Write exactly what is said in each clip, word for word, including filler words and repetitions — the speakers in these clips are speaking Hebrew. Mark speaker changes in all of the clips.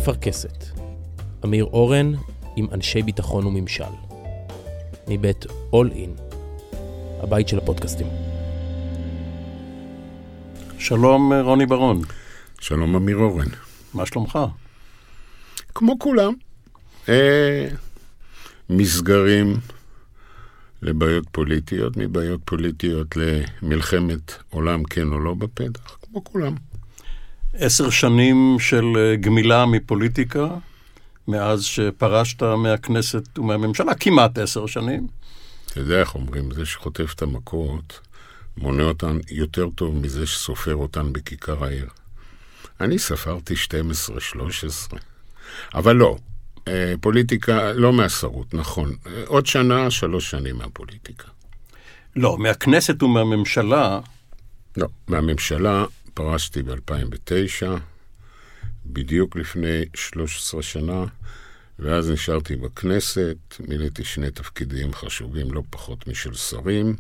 Speaker 1: אפרכסת. אמיר אורן עם אנשי ביטחון וממשל. מבית All In, הבית של הפודקאסטים.
Speaker 2: שלום רוני ברון.
Speaker 3: שלום אמיר אורן.
Speaker 2: מה שלומך?
Speaker 3: כמו כולם. אה, מסגרים לבעיות פוליטיות, מבעיות פוליטיות למלחמת עולם כן או לא בפתח, כמו כולם.
Speaker 2: עשר שנים של גמילה מפוליטיקה, מאז שפרשת מהכנסת ומהממשלה, כמעט עשר שנים.
Speaker 3: אתה יודע איך אומרים, זה שחוטף את המכות, מונה אותן יותר טוב מזה שסופר אותן בכיכר העיר. אני ספרתי שתים עשרה שלוש עשרה. אבל לא, פוליטיקה לא מהשרות, נכון. עוד שנה, שלוש שנים מהפוליטיקה.
Speaker 2: לא, מהכנסת ומהממשלה...
Speaker 3: לא, מהממשלה פרשתי ב-אלפיים ותשע, בדיוק לפני שלוש עשרה שנה, ואז נשארתי בכנסת, מילאתי שני תפקידים חשובים, לא פחות משל שרים,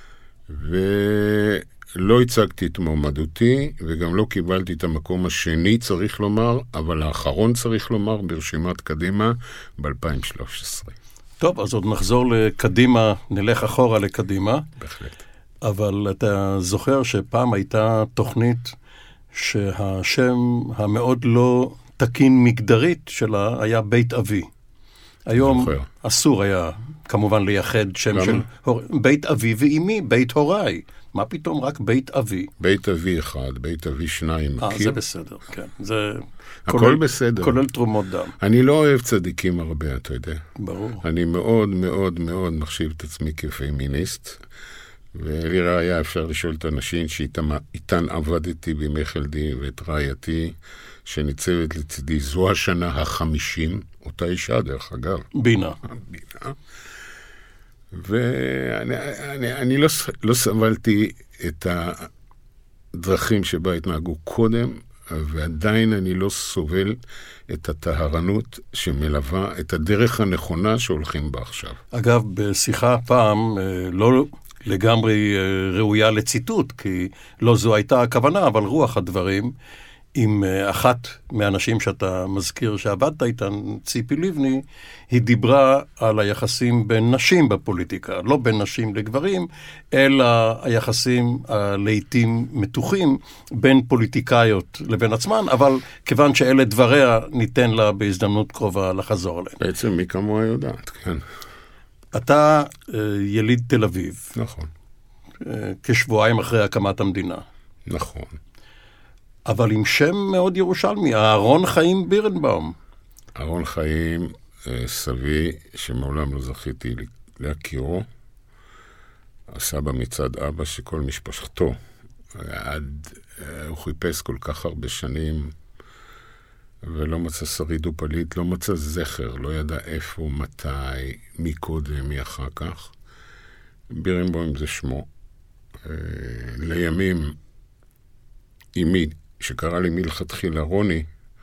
Speaker 3: ולא הצגתי את מועמדותי, וגם לא קיבלתי את המקום השני, צריך לומר, אבל האחרון צריך לומר, ברשימת קדימה, ב-אלפיים ושלוש עשרה.
Speaker 2: טוב, אז עוד נחזור לקדימה, נלך אחורה לקדימה.
Speaker 3: בהחלט.
Speaker 2: אבל אתה זוכר שפעם הייתה תוכנית שהשם המאוד לא תקין מגדרית שלה היה בית אבי. היום
Speaker 3: זוכר.
Speaker 2: אסור היה כמובן לייחד שם
Speaker 3: למה?
Speaker 2: של הור... בית אבי ואימי, בית הוריי. מה פתאום רק בית אבי?
Speaker 3: בית אבי אחד, בית אבי שניים.
Speaker 2: אה,
Speaker 3: מכיר?
Speaker 2: זה בסדר, כן. זה
Speaker 3: הכל
Speaker 2: כולל,
Speaker 3: בסדר.
Speaker 2: כולל תרומות דם.
Speaker 3: אני לא אוהב צדיקים הרבה, אתה יודע.
Speaker 2: ברור.
Speaker 3: אני מאוד מאוד מאוד מחשיב את עצמי כפמיניסט, ולראה היה אפשר לשאול את האנשים שאיתן עבדתי בימי חלדי ואת רעייתי, שניצבת לצדי, זו השנה החמישים, אותה אישה דרך אגב.
Speaker 2: בינה.
Speaker 3: בינה. ואני אני, אני לא, לא סבלתי את הדרכים שבה התנהגו קודם, ועדיין אני לא סובל את הטהרנות שמלווה את הדרך הנכונה שהולכים בה עכשיו.
Speaker 2: אגב, בשיחה פעם, לא לגמרי ראויה לציטוט, כי לא זו הייתה הכוונה, אבל רוח הדברים, עם אחת מהאנשים שאתה מזכיר שעבדת איתן, ציפי לבני, היא דיברה על היחסים בין נשים בפוליטיקה, לא בין נשים לגברים, אלא היחסים לעתים מתוחים בין פוליטיקאיות לבין עצמן, אבל כיוון שאלה דבריה, ניתן לה בהזדמנות קרובה לחזור עליהם.
Speaker 3: בעצם מי כמוה יודעת, כן.
Speaker 2: אתה יליד תל אביב.
Speaker 3: נכון.
Speaker 2: כשבועיים אחרי הקמת המדינה.
Speaker 3: נכון.
Speaker 2: אבל עם שם מאוד ירושלמי, אהרון חיים בירנבאום.
Speaker 3: אהרון חיים, סבי, שמעולם לא זכיתי להכירו, הסבא מצד אבא שכל משפחתו, עד, הוא חיפש כל כך הרבה שנים, ולא מצא שריד ופליט, לא מצא זכר, לא ידע איפה, מתי, מי קודם, מי אחר כך. בירנבאום זה שמו. לימים, אימי, שקרא לי מלכתחילה רוני,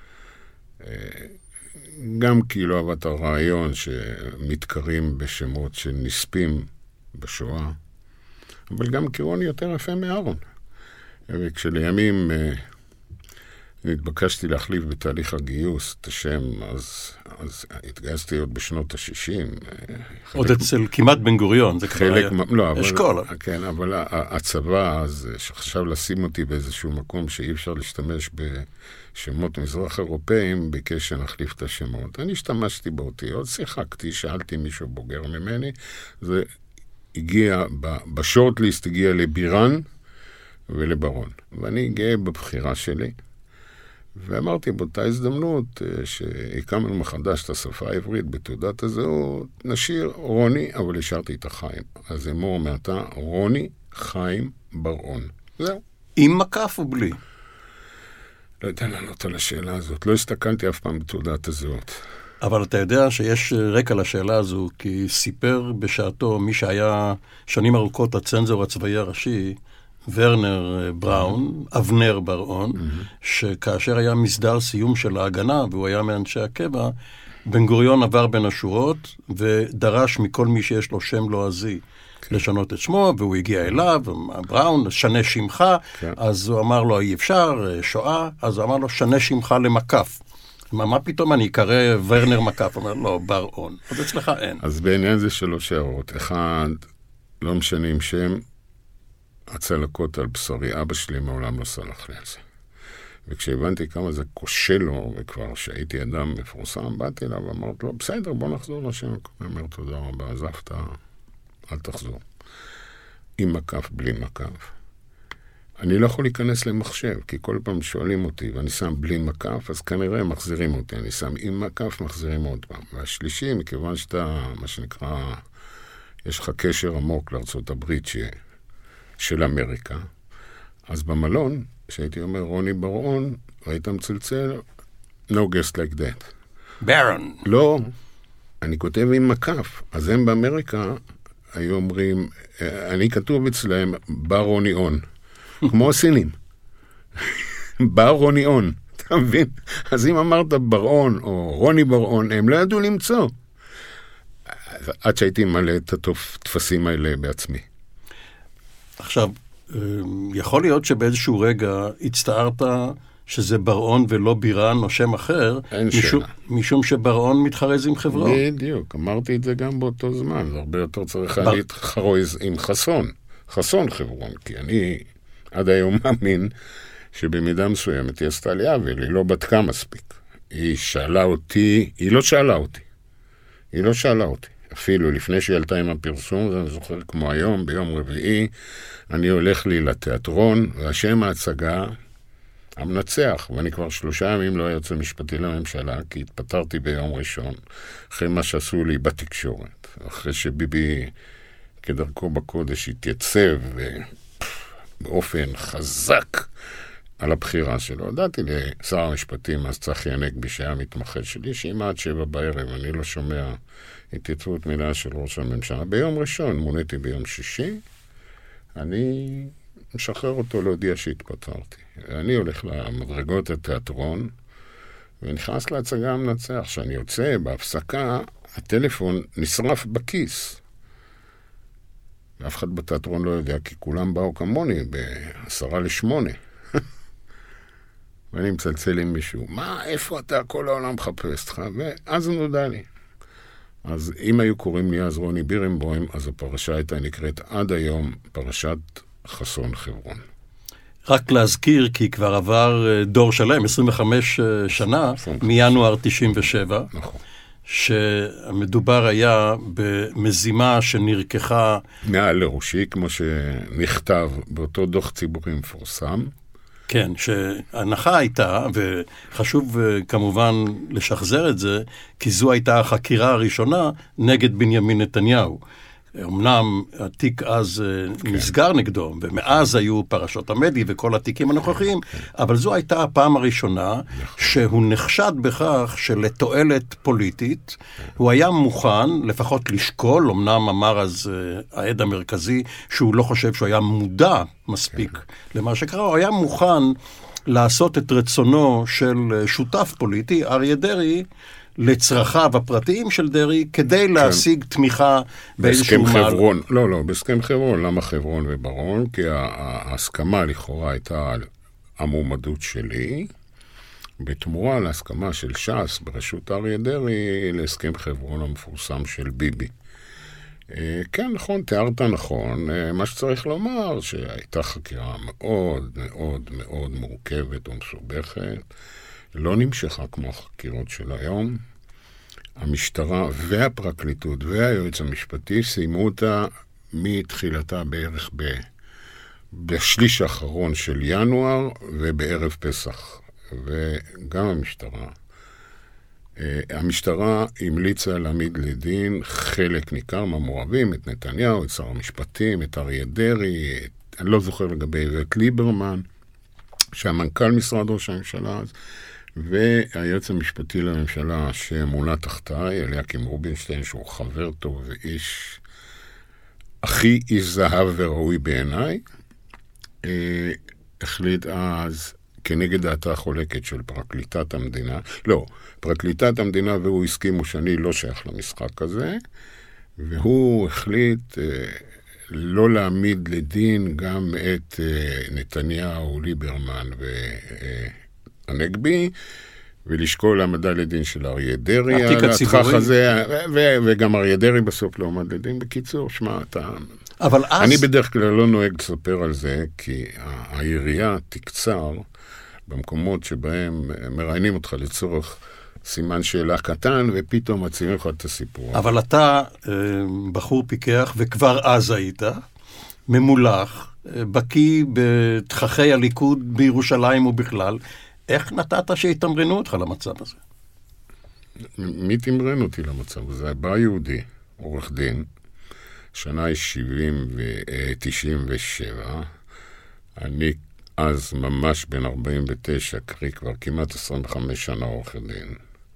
Speaker 3: גם כי לא אהבה את הרעיון שמתקרים בשמות של נספים בשואה, אבל גם כי רוני יותר יפה מאהרון. וכשלימים נתבקשתי להחליף בתהליך הגיוס את השם, אז, אז התגייסתי עוד בשנות ה-שישים.
Speaker 2: עוד אצל כמעט בן גוריון, זה כבר היה
Speaker 3: לא,
Speaker 2: אשכול.
Speaker 3: כן, אבל הצבא אז, שחשב לשים אותי באיזשהו מקום שאי אפשר להשתמש בשמות מזרח אירופאים, ביקש שנחליף את השמות. אני השתמשתי באותיות, שיחקתי, שאלתי מישהו בוגר ממני, זה הגיע, בשורטליסט הגיע לבירן ולברון. ואני גאה בבחירה שלי. ואמרתי, באותה הזדמנות שהקמנו מחדש את השפה העברית בתעודת הזהות, נשאיר רוני, אבל השארתי את החיים. אז אמור מעתה, רוני חיים ברון. זהו.
Speaker 2: עם מקף או בלי?
Speaker 3: לא יודע לענות על השאלה הזאת. לא הסתכלתי אף פעם בתעודת הזהות.
Speaker 2: אבל אתה יודע שיש רקע לשאלה הזו, כי סיפר בשעתו מי שהיה שנים ארוכות הצנזור הצבאי הראשי, ורנר בראון, אבנר ברון, שכאשר היה מסדר סיום של ההגנה, והוא היה מאנשי הקבע, בן גוריון עבר בין השורות, ודרש מכל מי שיש לו שם לועזי לשנות את שמו, והוא הגיע אליו, בראון, שנה שמך, אז הוא אמר לו, אי אפשר, שואה, אז הוא אמר לו, שנה שמך למקף. מה, מה פתאום אני אקרא ורנר מקף? אומר, לא, בר-און. אז אצלך אין.
Speaker 3: אז בעניין זה שלוש הערות. אחד, לא משנים שם, הצלקות על בשרי. אבא שלי מעולם לא סלח לי על זה. וכשהבנתי כמה זה קשה לו, וכבר שהייתי אדם מפורסם, באתי אליו ואמרתי לו, בסדר, בוא נחזור לשם. הוא אומר, תודה רבה, עזבת, אל תחזור. עם מקף, בלי מקף. אני לא יכול להיכנס למחשב, כי כל פעם שואלים אותי, ואני שם בלי מקף, אז כנראה מחזירים אותי. אני שם עם מקף, מחזירים עוד פעם. והשלישי, מכיוון שאתה, מה שנקרא, יש לך קשר עמוק לארצות הברית ש... של אמריקה, אז במלון, שהייתי אומר, רוני בר-און, ראית מצלצל, no guest like that.
Speaker 2: ברון.
Speaker 3: לא, אני כותב עם מקף. אז הם באמריקה היו אומרים, אני כתוב אצלהם, בר רוני און. כמו הסינים. בר רוני און. אתה מבין? אז אם אמרת בר-און או רוני בר-און, הם לא ידעו למצוא. עד שהייתי מלא את התפסים האלה בעצמי.
Speaker 2: עכשיו, יכול להיות שבאיזשהו רגע הצטערת שזה בר-און ולא בירן או שם אחר, משום, משום שבר-און מתחרז עם חברון.
Speaker 3: בדיוק, אמרתי את זה גם באותו זמן, זה הרבה יותר צריך בר... להתחרז עם חסון, חסון חברון, כי אני עד היום מאמין שבמידה מסוימת היא עשתה לי עוול, היא לא בדקה מספיק. היא שאלה אותי, היא לא שאלה אותי, היא לא שאלה אותי. אפילו לפני שהיא עלתה עם הפרסום, זה אני זוכר כמו היום, ביום רביעי, אני הולך לי לתיאטרון, והשם ההצגה, המנצח, ואני כבר שלושה ימים לא היועץ המשפטי לממשלה, כי התפטרתי ביום ראשון, אחרי מה שעשו לי בתקשורת, אחרי שביבי כדרכו בקודש התייצב באופן חזק על הבחירה שלו. הודעתי לשר המשפטים, אז צחי הנגבי שהיה מתמחה שלי, שאם עד שבע בערב אני לא שומע התייצבות מילה של ראש הממשלה. ביום ראשון, מוניתי ביום שישי, אני משחרר אותו להודיע שהתפטרתי. אני הולך למדרגות התיאטרון, ונכנס להצגה המנצח. כשאני יוצא בהפסקה, הטלפון נשרף בכיס. ואף אחד בתיאטרון לא יודע, כי כולם באו כמוני בעשרה לשמונה. ואני מצלצל עם מישהו, מה, איפה אתה? כל העולם מחפש לך. ואז נודע לי. אז אם היו קוראים לי אז רוני בירנבוים, אז הפרשה הייתה נקראת עד היום פרשת חסון חברון.
Speaker 2: רק להזכיר, כי כבר עבר דור שלם, עשרים וחמש שנה, מינואר תשעים ושבע,
Speaker 3: נכון.
Speaker 2: שמדובר היה במזימה שנרקחה
Speaker 3: מעל לראשי, כמו שנכתב באותו דוח ציבורי מפורסם.
Speaker 2: כן, שההנחה הייתה, וחשוב כמובן לשחזר את זה, כי זו הייתה החקירה הראשונה נגד בנימין נתניהו. אמנם התיק אז כן. נסגר נגדו, ומאז היו פרשות המדי וכל התיקים הנוכחיים, כן. אבל זו הייתה הפעם הראשונה שהוא נחשד בכך שלתועלת פוליטית, כן. הוא היה מוכן לפחות לשקול, אמנם אמר אז העד המרכזי, שהוא לא חושב שהוא היה מודע מספיק כן. למה שקרה, הוא היה מוכן לעשות את רצונו של שותף פוליטי, אריה דרעי, לצרכיו הפרטיים של דרעי, כדי להשיג כן. תמיכה באיזשהו
Speaker 3: מעל. בהסכם חברון, לא, לא, בהסכם חברון, למה חברון וברון? כי ההסכמה לכאורה הייתה על המועמדות שלי, בתמורה להסכמה של ש"ס בראשות אריה דרעי, להסכם חברון המפורסם של ביבי. כן, נכון, תיארת נכון. מה שצריך לומר, שהייתה חקירה מאוד מאוד מאוד מורכבת ומסובכת, לא נמשכה כמו החקירות של היום. המשטרה והפרקליטות והיועץ המשפטי סיימו אותה מתחילתה בערך ב... בשליש האחרון של ינואר ובערב פסח. וגם המשטרה. המשטרה המליצה להעמיד לדין חלק ניכר מהמעורבים, את נתניהו, את שר המשפטים, את אריה דרעי, את... אני לא זוכר לגבי איווט ליברמן, שהמנכ"ל משרד ראש הממשלה אז, והיועץ המשפטי לממשלה שמונה תחתיי, אליקים רובינשטיין, שהוא חבר טוב ואיש, הכי איש זהב וראוי בעיניי, אה, החליט אז, כנגד דעתה החולקת של פרקליטת המדינה, לא, פרקליטת המדינה והוא הסכימו שאני לא שייך למשחק הזה, והוא החליט אה, לא להעמיד לדין גם את אה, נתניהו, ליברמן ו... אה, הנגבי, ולשקול העמדה לדין של אריה דרעי, התיק הציבורי. הזה, ו- וגם אריה דרעי בסוף לא עמד לדין. בקיצור, שמע, אתה...
Speaker 2: אבל אז...
Speaker 3: אני בדרך כלל לא נוהג לספר על זה, כי העירייה תקצר במקומות שבהם מראיינים אותך לצורך סימן שאלה קטן, ופתאום מציעים לך את הסיפור.
Speaker 2: אבל אתה בחור פיקח, וכבר אז היית, ממולח, בקי בתככי הליכוד בירושלים ובכלל. איך נתת שהתמרנו אותך למצב הזה?
Speaker 3: מי תמרן אותי למצב הזה? בא יהודי, עורך דין, שנה שבעים ו-תשעים ושבע, אני אז ממש בין ארבעים ותשע, קרי כבר כמעט עשרים וחמש שנה עורך דין.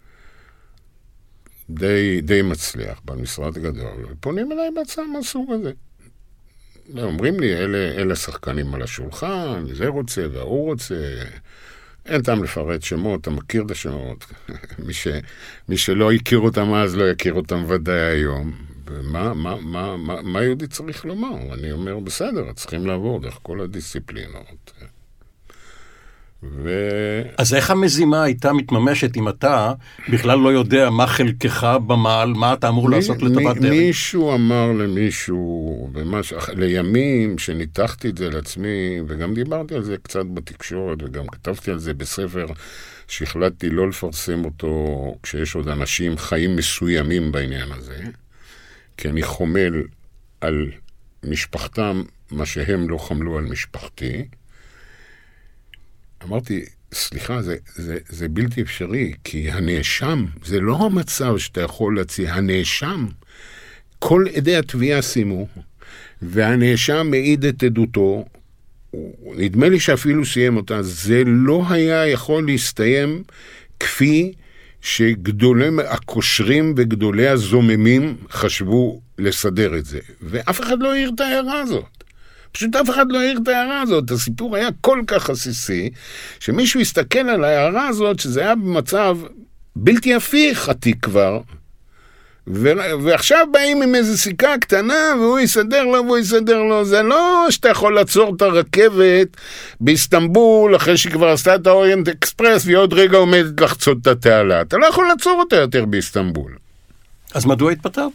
Speaker 3: די, די מצליח במשרד גדול, ופונים אליי בהצעה מהסוג הזה. אומרים לי, אלה, אלה שחקנים על השולחן, זה רוצה והוא רוצה, אין טעם לפרט שמות, אתה מכיר את השמות. מי, ש, מי שלא הכיר אותם אז לא יכיר אותם ודאי היום. ומה, מה, מה, מה, מה יהודי צריך לומר? אני אומר, בסדר, צריכים לעבור דרך כל הדיסציפלינות. ו...
Speaker 2: אז איך המזימה הייתה מתממשת אם אתה בכלל לא יודע מה חלקך במעל, מה אתה אמור מ, לעשות לטובת
Speaker 3: מ,
Speaker 2: דרעי?
Speaker 3: מישהו אמר למישהו, ומש... לימים שניתחתי את זה לעצמי, וגם דיברתי על זה קצת בתקשורת, וגם כתבתי על זה בספר שהחלטתי לא לפרסם אותו כשיש עוד אנשים חיים מסוימים בעניין הזה, כי אני חומל על משפחתם מה שהם לא חמלו על משפחתי. אמרתי, סליחה, זה, זה, זה בלתי אפשרי, כי הנאשם, זה לא המצב שאתה יכול להציע, הנאשם, כל עדי התביעה שימו, והנאשם מעיד את עדותו, נדמה לי שאפילו סיים אותה, זה לא היה יכול להסתיים כפי שגדולי הקושרים וגדולי הזוממים חשבו לסדר את זה, ואף אחד לא העיר את ההערה הזאת. פשוט אף אחד לא העיר את ההערה הזאת. הסיפור היה כל כך חסיסי, שמישהו הסתכל על ההערה הזאת, שזה היה במצב בלתי הפיך התיק כבר, ו- ועכשיו באים עם איזו סיכה קטנה, והוא יסדר לו, והוא יסדר לו. זה לא שאתה יכול לעצור את הרכבת באיסטנבול, אחרי שכבר עשתה את האוריינט אקספרס, ועוד רגע עומדת לחצות את התעלה. אתה לא יכול לעצור אותה יותר באיסטנבול.
Speaker 2: אז מדוע התפטרת?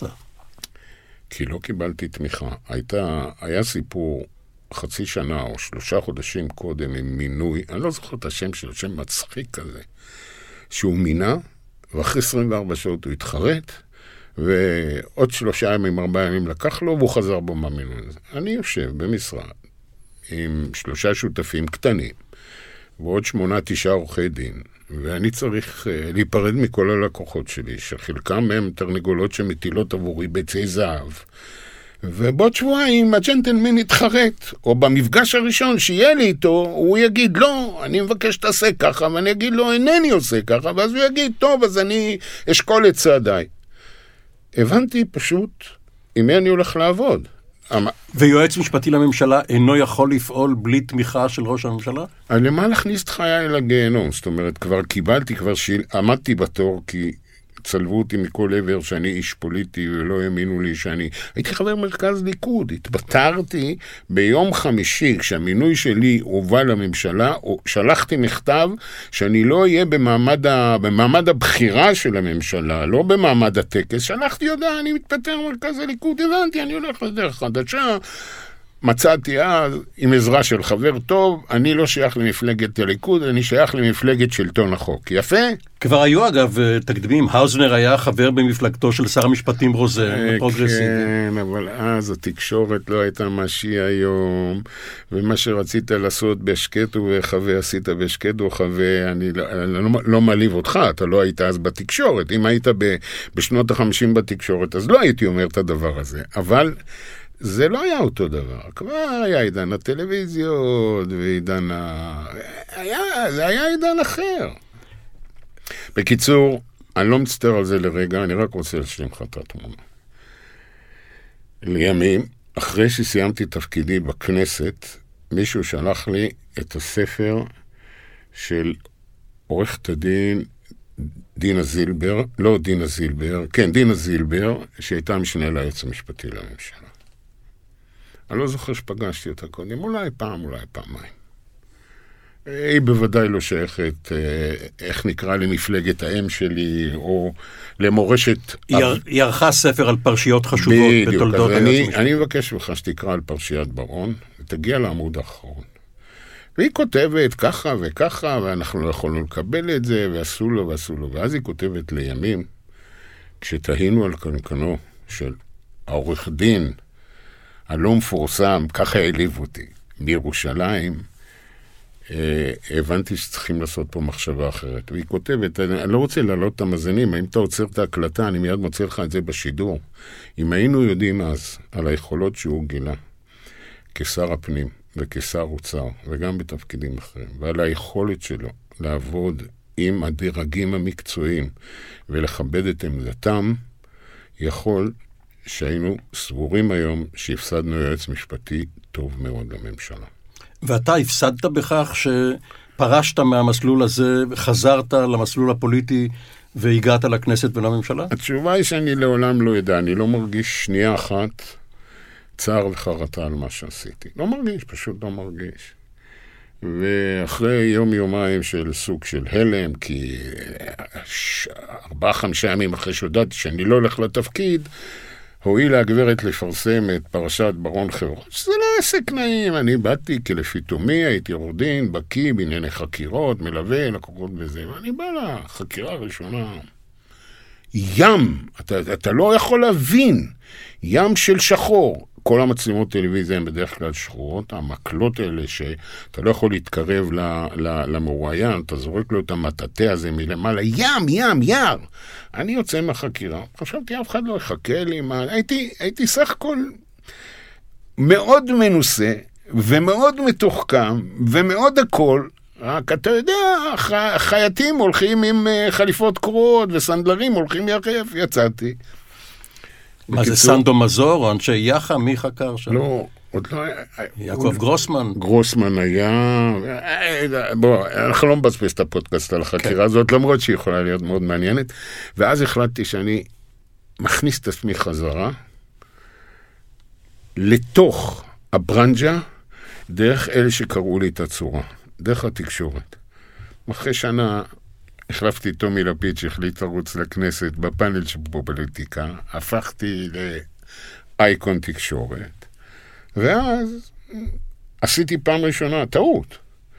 Speaker 3: כי לא קיבלתי תמיכה. הייתה, היה סיפור חצי שנה או שלושה חודשים קודם עם מינוי, אני לא זוכר את השם שלו, שם מצחיק כזה, שהוא מינה, ואחרי עשרים וארבע שעות הוא התחרט, ועוד שלושה ימים, ארבעה ימים לקח לו, והוא חזר בו מהמינוי הזה. אני יושב במשרד עם שלושה שותפים קטנים, ועוד שמונה, תשעה עורכי דין, ואני צריך uh, להיפרד מכל הלקוחות שלי, שחלקם הם תרנגולות שמטילות עבורי ביצי זהב. ובעוד שבועיים הג'נטלמן יתחרט, או במפגש הראשון שיהיה לי איתו, הוא יגיד, לא, אני מבקש תעשה ככה, ואני אגיד לו, אינני עושה ככה, ואז הוא יגיד, טוב, אז אני אשקול את צעדיי. הבנתי פשוט עם מי אני הולך לעבוד.
Speaker 2: ויועץ משפטי לממשלה אינו יכול לפעול בלי תמיכה של ראש הממשלה?
Speaker 3: למה להכניס את חיי אל הגיהנום? זאת אומרת, כבר קיבלתי, כבר שעמדתי בתור, כי צלבו אותי מכל עבר שאני איש פוליטי, ולא האמינו לי שאני... הייתי חבר מרכז ליכוד, התפטרתי ביום חמישי, כשהמינוי שלי הובא לממשלה, שלחתי מכתב שאני לא אהיה במעמד, ה... במעמד הבחירה של הממשלה, לא במעמד הטקס, שלחתי יודע, אני מתפטר מרכז הליכוד, הבנתי, אני הולך לדרך חדשה, מצאתי אז, עם עזרה של חבר טוב, אני לא שייך למפלגת הליכוד, אני שייך למפלגת שלטון החוק. יפה?
Speaker 2: כבר היו אגב תקדימים, האוזנר היה חבר במפלגתו של שר המשפטים רוזן, פרוגרסיבי.
Speaker 3: כן, אבל אז התקשורת לא הייתה מה שהיא היום, ומה שרצית לעשות בשקט ובחווה, עשית בשקט ובחווה, אני לא, לא, לא מעליב אותך, אתה לא היית אז בתקשורת. אם היית ב, בשנות החמישים בתקשורת, אז לא הייתי אומר את הדבר הזה. אבל... זה לא היה אותו דבר, כבר היה עידן הטלוויזיות ועידן ה... היה, זה היה עידן אחר. בקיצור, אני לא מצטער על זה לרגע, אני רק רוצה להשלים לך את התמונה. לימים, אחרי שסיימתי תפקידי בכנסת, מישהו שלח לי את הספר של עורכת הדין דינה זילבר, לא דינה זילבר, כן, דינה זילבר, שהייתה משנה ליועץ המשפטי לממשלה. אני לא זוכר שפגשתי אותה קודם, אולי פעם, אולי פעמיים. היא בוודאי לא שייכת, איך נקרא למפלגת האם שלי, או למורשת...
Speaker 2: היא ערכה ספר על פרשיות חשובות בתולדות היועץ המשפטי.
Speaker 3: אני מבקש לך שתקרא על פרשיית בר-און, ותגיע לעמוד האחרון. והיא כותבת ככה וככה, ואנחנו לא יכולנו לקבל את זה, ועשו לו ועשו לו. ואז היא כותבת לימים, כשתהינו על קנקנו של העורך דין, הלא מפורסם, ככה העליב אותי, בירושלים, הבנתי שצריכים לעשות פה מחשבה אחרת. והיא כותבת, אני לא רוצה להעלות את המאזינים, אם אתה עוצר את ההקלטה, אני מיד מוצא לך את זה בשידור. אם היינו יודעים אז על היכולות שהוא גילה, כשר הפנים וכשר אוצר, וגם בתפקידים אחרים, ועל היכולת שלו לעבוד עם הדרגים המקצועיים ולכבד את עמדתם, יכול שהיינו סבורים היום שהפסדנו יועץ משפטי טוב מאוד לממשלה.
Speaker 2: ואתה הפסדת בכך שפרשת מהמסלול הזה, חזרת למסלול הפוליטי והגעת לכנסת ולממשלה?
Speaker 3: התשובה היא שאני לעולם לא יודע, אני לא מרגיש שנייה אחת צער וחרטה על מה שעשיתי. לא מרגיש, פשוט לא מרגיש. ואחרי יום יומיים של סוג של הלם, כי ארבעה חמישה ימים אחרי שהודעתי שאני לא הולך לתפקיד, הואילה הגברת לפרסם את פרשת ברון חברון, שזה לא עסק נעים, אני באתי כלפיתומי, הייתי עורך דין, בקיא בענייני חקירות, מלווה, לקוחות וזה, ואני בא לחקירה הראשונה. ים, אתה, אתה לא יכול להבין, ים של שחור. כל המצלמות טלוויזיה הן בדרך כלל שחורות, המקלות האלה שאתה לא יכול להתקרב למרואיין, אתה זורק לו את המטאטה הזה מלמעלה, ים, ים, יער. אני יוצא מהחקירה, חשבתי אף אחד לא יחכה לי, מה... הייתי, הייתי סך הכל מאוד מנוסה, ומאוד מתוחכם, ומאוד הכל, רק אתה יודע, חייטים הולכים עם חליפות קרועות, וסנדלרים הולכים יחף, יצאתי.
Speaker 2: מה זה, סנדו מזור או אנשי יח"א? מי חקר שם?
Speaker 3: לא, עוד לא...
Speaker 2: יעקב גרוסמן?
Speaker 3: גרוסמן היה... בוא, אנחנו לא מבזבז את הפודקאסט על החקירה הזאת, למרות שהיא יכולה להיות מאוד מעניינת, ואז החלטתי שאני מכניס את עצמי חזרה לתוך הברנג'ה, דרך אלה שקראו לי את הצורה, דרך התקשורת. אחרי שנה... החלפתי תומי לפיד שהחליט לרוץ לכנסת בפאנל שבפוליטיקה, הפכתי לאייקון תקשורת, ואז עשיתי פעם ראשונה טעות,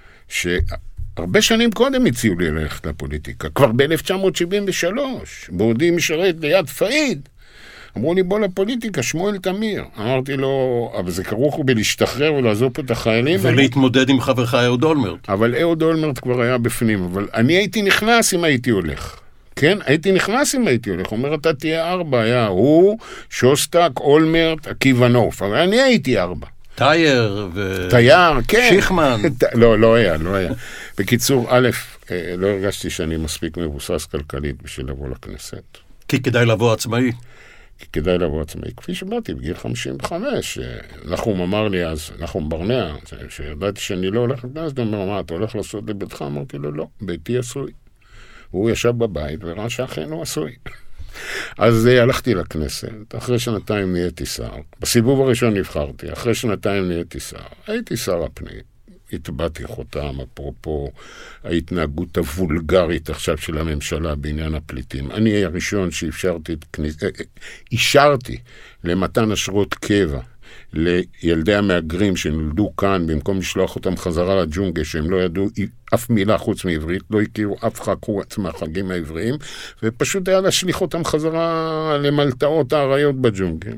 Speaker 3: שהרבה שנים קודם הציעו לי ללכת לפוליטיקה, כבר ב-אלף תשע מאות שבעים ושלוש, בעודי משרת ליד פאיד, אמרו לי בוא לפוליטיקה, שמואל תמיר. אמרתי לו, אבל זה כרוך בלהשתחרר ולעזוב פה את החיילים.
Speaker 2: ולהתמודד עם חברך אהוד אולמרט.
Speaker 3: אבל אהוד אולמרט כבר היה בפנים, אבל אני הייתי נכנס אם הייתי הולך. כן? הייתי נכנס אם הייתי הולך. אומר, אתה תהיה ארבע, היה הוא, שוסטק, אולמרט, עקיבא נוף. אבל אני הייתי ארבע.
Speaker 2: טייר ו...
Speaker 3: טייר, כן.
Speaker 2: שיחמן.
Speaker 3: לא, לא היה, לא היה. בקיצור, א', לא הרגשתי שאני מספיק מבוסס כלכלית בשביל לבוא לכנסת.
Speaker 2: כי כדאי לבוא עצמאי.
Speaker 3: כי כדאי לבוא עצמאי. כפי שבאתי בגיל חמישים וחמש, נחום אמר לי אז, נחום ברנע, שידעתי שאני לא הולך לכנס, גם אמר, מה, אתה הולך לעשות לביתך? אמרתי לו, לא, ביתי עשוי. הוא ישב בבית וראה שאכן הוא עשוי. אז הלכתי לכנסת, אחרי שנתיים נהייתי שר. בסיבוב הראשון נבחרתי, אחרי שנתיים נהייתי שר. הייתי שר הפנים. התבאתי חותם, אפרופו ההתנהגות הוולגרית עכשיו של הממשלה בעניין הפליטים. אני הראשון שאפשרתי את כניס... אישרתי למתן אשרות קבע לילדי המאגרים שנולדו כאן, במקום לשלוח אותם חזרה לג'ונגל, שהם לא ידעו אף מילה חוץ מעברית, לא הכירו אף חקוץ מהחגים העבריים, ופשוט היה להשליך אותם חזרה למלטאות האריות בג'ונגל.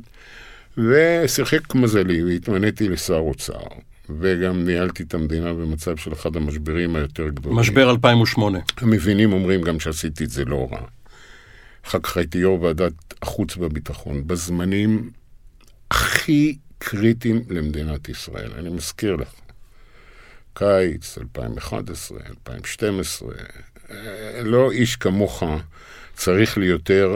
Speaker 3: ושיחק מזלי, והתמניתי לשר אוצר. וגם ניהלתי את המדינה במצב של אחד המשברים היותר גדולים.
Speaker 2: משבר אלפיים ושמונה.
Speaker 3: המבינים אומרים גם שעשיתי את זה לא רע. אחר כך הייתי יו"ר ועדת החוץ והביטחון, בזמנים הכי קריטיים למדינת ישראל. אני מזכיר לך. קיץ, אלפיים ואחת עשרה, אלפיים ושתים עשרה, לא איש כמוך צריך לי יותר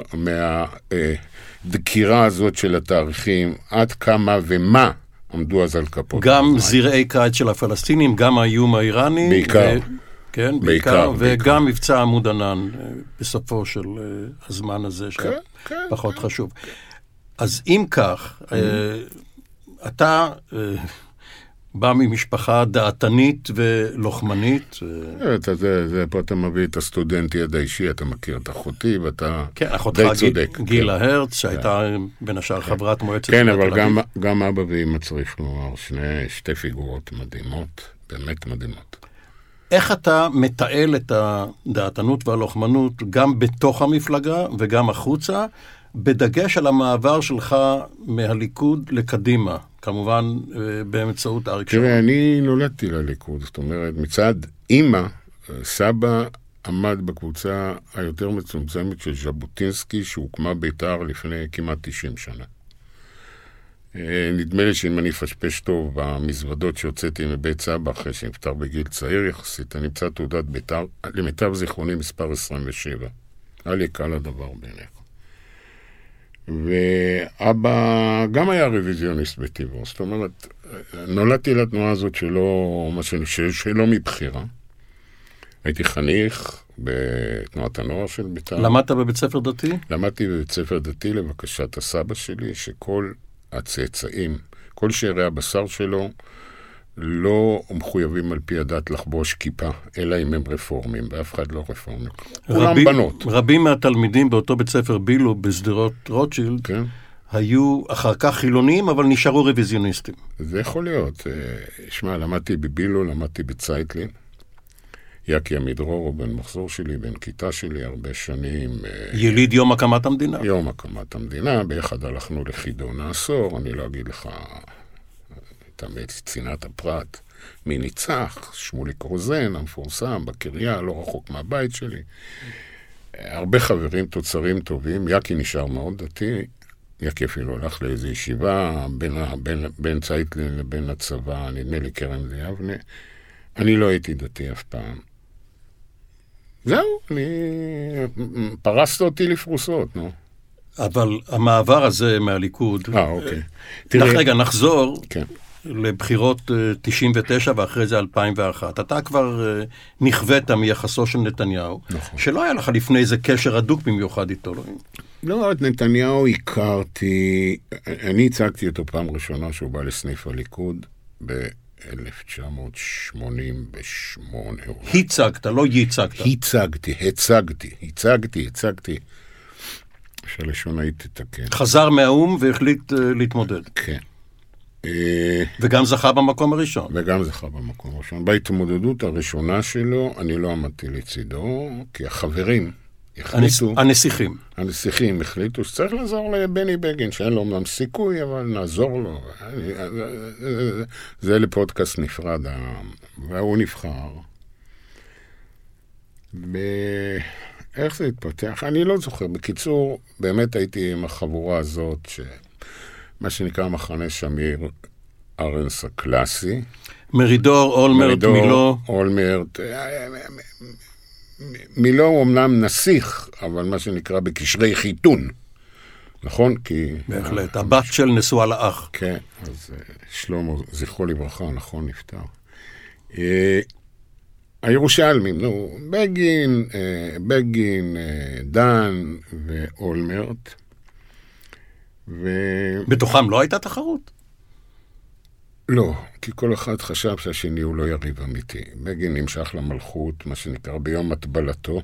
Speaker 3: מהדקירה הזאת של התאריכים, עד כמה ומה עמדו אז על כפות.
Speaker 2: גם זרעי קיץ של הפלסטינים, גם האיום האיראני.
Speaker 3: בעיקר.
Speaker 2: ו... כן, בעיקר, בעיקר, וגם מבצע עמוד ענן בסופו של הזמן הזה, שפחות חשוב. אז אם כך, אתה בא ממשפחה דעתנית ולוחמנית.
Speaker 3: זה, פה אתה מביא את הסטודנט ידע אישי, אתה מכיר את אחותי, ואתה
Speaker 2: די צודק. גילה הרץ, שהייתה בין השאר חברת מועצת.
Speaker 3: כן, אבל גם אבא ואמא צריך לומר, שתי פיגורות מדהימות, באמת מדהימות.
Speaker 2: איך אתה מתעל את הדעתנות והלוחמנות גם בתוך המפלגה וגם החוצה, בדגש על המעבר שלך מהליכוד לקדימה, כמובן באמצעות אריק שרון?
Speaker 3: תראה, אני נולדתי לליכוד, זאת אומרת, מצד אמא, סבא עמד בקבוצה היותר מצומצמת של ז'בוטינסקי, שהוקמה בית"ר לפני כמעט תשעים שנה. נדמה לי שאם אני פשפש טוב במזוודות שהוצאתי מבית סבא אחרי שנפטר בגיל צעיר יחסית, אני נמצא תעודת בית"ר, למיטב זיכרוני מספר עשרים ושבע. היה לי קל הדבר בעיניך. ואבא גם היה רוויזיוניסט בטבעו, זאת אומרת, נולדתי לתנועה הזאת שלא, מה שאני חושב, שלא מבחירה. הייתי חניך בתנועת הנוער של בית"ר.
Speaker 2: למדת בבית ספר דתי?
Speaker 3: למדתי בבית ספר דתי לבקשת הסבא שלי, שכל הצאצאים, כל שארי הבשר שלו, לא מחויבים על פי הדת לחבוש כיפה, אלא אם הם רפורמים, ואף אחד לא רפורמים. כולם בנות.
Speaker 2: רבים מהתלמידים באותו בית ספר בילו, בסדרות רוטשילד,
Speaker 3: כן.
Speaker 2: היו אחר כך חילונים, אבל נשארו רוויזיוניסטים.
Speaker 3: זה יכול להיות. שמע, למדתי בבילו, למדתי בצייטלין. יקי המדרור הוא בן מחזור שלי, בן כיתה שלי, הרבה שנים.
Speaker 2: יליד יום הקמת המדינה.
Speaker 3: יום הקמת המדינה, באחד הלכנו לחידון העשור, אני לא אגיד לך, תאמת צנעת הפרט, מי ניצח, שמוליק רוזן, המפורסם, בקריה, לא רחוק מהבית שלי. הרבה חברים, תוצרים טובים, יקי נשאר מאוד דתי, יקי אפילו הלך לאיזו ישיבה, בין, בין, בין צייטלין לבין הצבא, נדמה לי קרן ויבנה. אני לא הייתי דתי אף פעם. זהו, אני... פרסת אותי לפרוסות, נו.
Speaker 2: אבל המעבר הזה מהליכוד...
Speaker 3: אה, אוקיי.
Speaker 2: תראה... רגע, נחזור
Speaker 3: כן.
Speaker 2: לבחירות תשעים ותשע ואחרי זה אלפיים ואחת. אתה כבר נכווית מיחסו של נתניהו,
Speaker 3: נכון.
Speaker 2: שלא היה לך לפני איזה קשר הדוק במיוחד איתו. לא,
Speaker 3: לא, את נתניהו הכרתי... אני הצגתי אותו פעם ראשונה שהוא בא לסניף הליכוד ב... אלף תשע מאות שמונים ושמונה.
Speaker 2: הצגת, לא ייצגת.
Speaker 3: הצגתי, הצגתי, הצגתי, הצגתי. שהלשון היית תתקן.
Speaker 2: חזר מהאום והחליט uh, להתמודד.
Speaker 3: כן.
Speaker 2: וגם זכה במקום הראשון.
Speaker 3: וגם זכה במקום הראשון. בהתמודדות הראשונה שלו, אני לא עמדתי לצידו, כי החברים החליטו...
Speaker 2: הנסיכים.
Speaker 3: הנסיכים החליטו שצריך לעזור לבני בגין, שאין לו אומנם סיכוי, אבל נעזור לו. זה לפודקאסט נפרד, והוא נבחר. איך זה התפתח? אני לא זוכר. בקיצור, באמת הייתי עם החבורה הזאת, מה שנקרא מחנה שמיר ארנס הקלאסי.
Speaker 2: מרידור, אולמרט,
Speaker 3: מרידור,
Speaker 2: מילו.
Speaker 3: אולמרט. מילו הוא אמנם נסיך, אבל מה שנקרא בקשרי חיתון. נכון? כי...
Speaker 2: בהחלט. הבת של נשואה לאח.
Speaker 3: כן, אז שלמה, זכרו לברכה, נכון, נפטר. הירושלמים, נו, בגין, בגין, דן ואולמרט. ו...
Speaker 2: בתוכם לא הייתה תחרות?
Speaker 3: לא, כי כל אחד חשב שהשני הוא לא יריב אמיתי. בגין נמשך למלכות, מה שנקרא, ביום הטבלתו,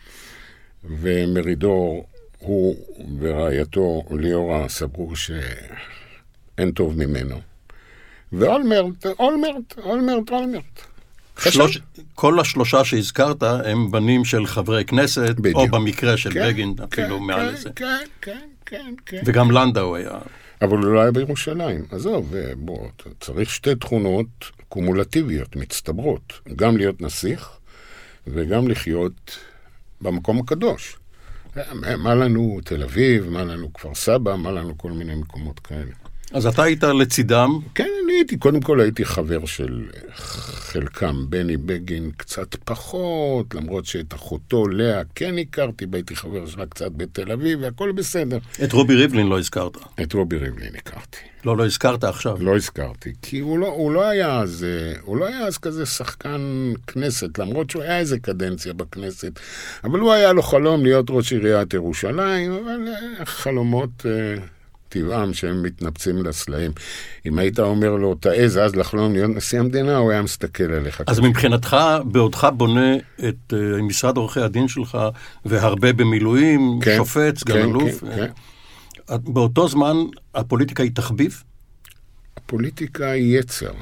Speaker 3: ומרידור, הוא ורעייתו ליאורה סברו שאין טוב ממנו. ואולמרט, אולמרט, אולמרט, אולמרט.
Speaker 2: שלוש, כל השלושה שהזכרת הם בנים של חברי כנסת, בדיוק. או במקרה של כן, בגין, כן, אפילו כן, מעל לזה.
Speaker 3: כן, כן, כן, כן.
Speaker 2: וגם לנדאו היה...
Speaker 3: אבל הוא לא היה בירושלים. עזוב, בוא, צריך שתי תכונות קומולטיביות, מצטברות. גם להיות נסיך, וגם לחיות במקום הקדוש. מה לנו תל אביב, מה לנו כפר סבא, מה לנו כל מיני מקומות כאלה.
Speaker 2: אז אתה היית לצידם?
Speaker 3: כן, אני הייתי, קודם כל הייתי חבר של חלקם, בני בגין קצת פחות, למרות שאת אחותו לאה כן הכרתי, והייתי חבר שלה קצת בתל אביב, והכל בסדר.
Speaker 2: את רובי ריבלין לא הזכרת?
Speaker 3: את רובי ריבלין הכרתי.
Speaker 2: לא, לא הזכרת עכשיו.
Speaker 3: לא הזכרתי, כי הוא לא, הוא לא היה אז, הוא לא היה אז כזה שחקן כנסת, למרות שהוא היה איזה קדנציה בכנסת, אבל הוא היה לו חלום להיות ראש עיריית ירושלים, אבל חלומות... טבעם שהם מתנפצים לסלעים. אם היית אומר לו, תעז אז לחלום להיות נשיא המדינה, הוא היה מסתכל עליך.
Speaker 2: אז מבחינתך, בעודך בונה את uh, משרד עורכי הדין שלך, והרבה במילואים, כן, שופט, סגן כן, אלוף. כן, כן. באותו זמן, הפוליטיקה היא תחביב?
Speaker 3: הפוליטיקה היא יצר.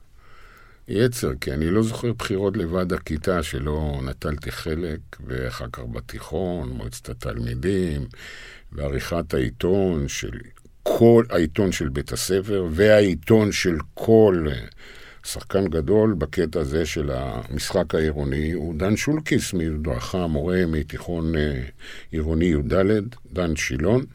Speaker 3: יצר, כי אני לא זוכר בחירות לבד הכיתה שלא נטלתי חלק, ואחר כך בתיכון, מועצת התלמידים, ועריכת העיתון של כל העיתון של בית הספר, והעיתון של כל שחקן גדול בקטע הזה של המשחק העירוני, הוא דן שולקיס, מדרכה מורה מתיכון עירוני י"ד, דן שילון.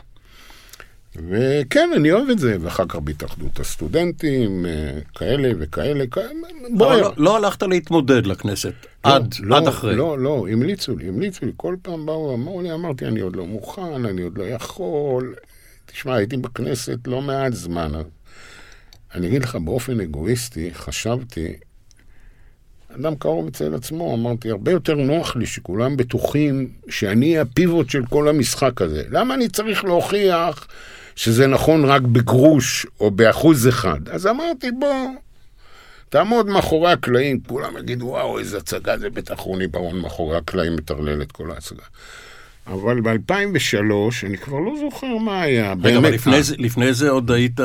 Speaker 3: וכן, אני אוהב את זה, ואחר כך בהתאחדות הסטודנטים, כאלה וכאלה,
Speaker 2: אבל לא, לא הלכת להתמודד לכנסת, לא, עד,
Speaker 3: לא,
Speaker 2: עד אחרי.
Speaker 3: לא, לא, המליצו לי, המליצו לי, כל פעם באו, אמרו לי, אמרתי, אני עוד לא מוכן, אני עוד לא יכול, תשמע, הייתי בכנסת לא מעט זמן, אני אגיד לך, באופן אגואיסטי, חשבתי, אדם קרוב אצל עצמו, אמרתי, הרבה יותר נוח לי שכולם בטוחים שאני הפיבוט של כל המשחק הזה. למה אני צריך להוכיח שזה נכון רק בגרוש או באחוז אחד? אז אמרתי, בוא, תעמוד מאחורי הקלעים, כולם יגידו, וואו, איזה הצגה, זה בטח רוני ברון מאחורי הקלעים מטרלל את כל ההצגה. אבל ב-אלפיים ושלוש, אני כבר לא זוכר מה היה.
Speaker 2: רגע, אבל לפני זה, לפני זה עוד היית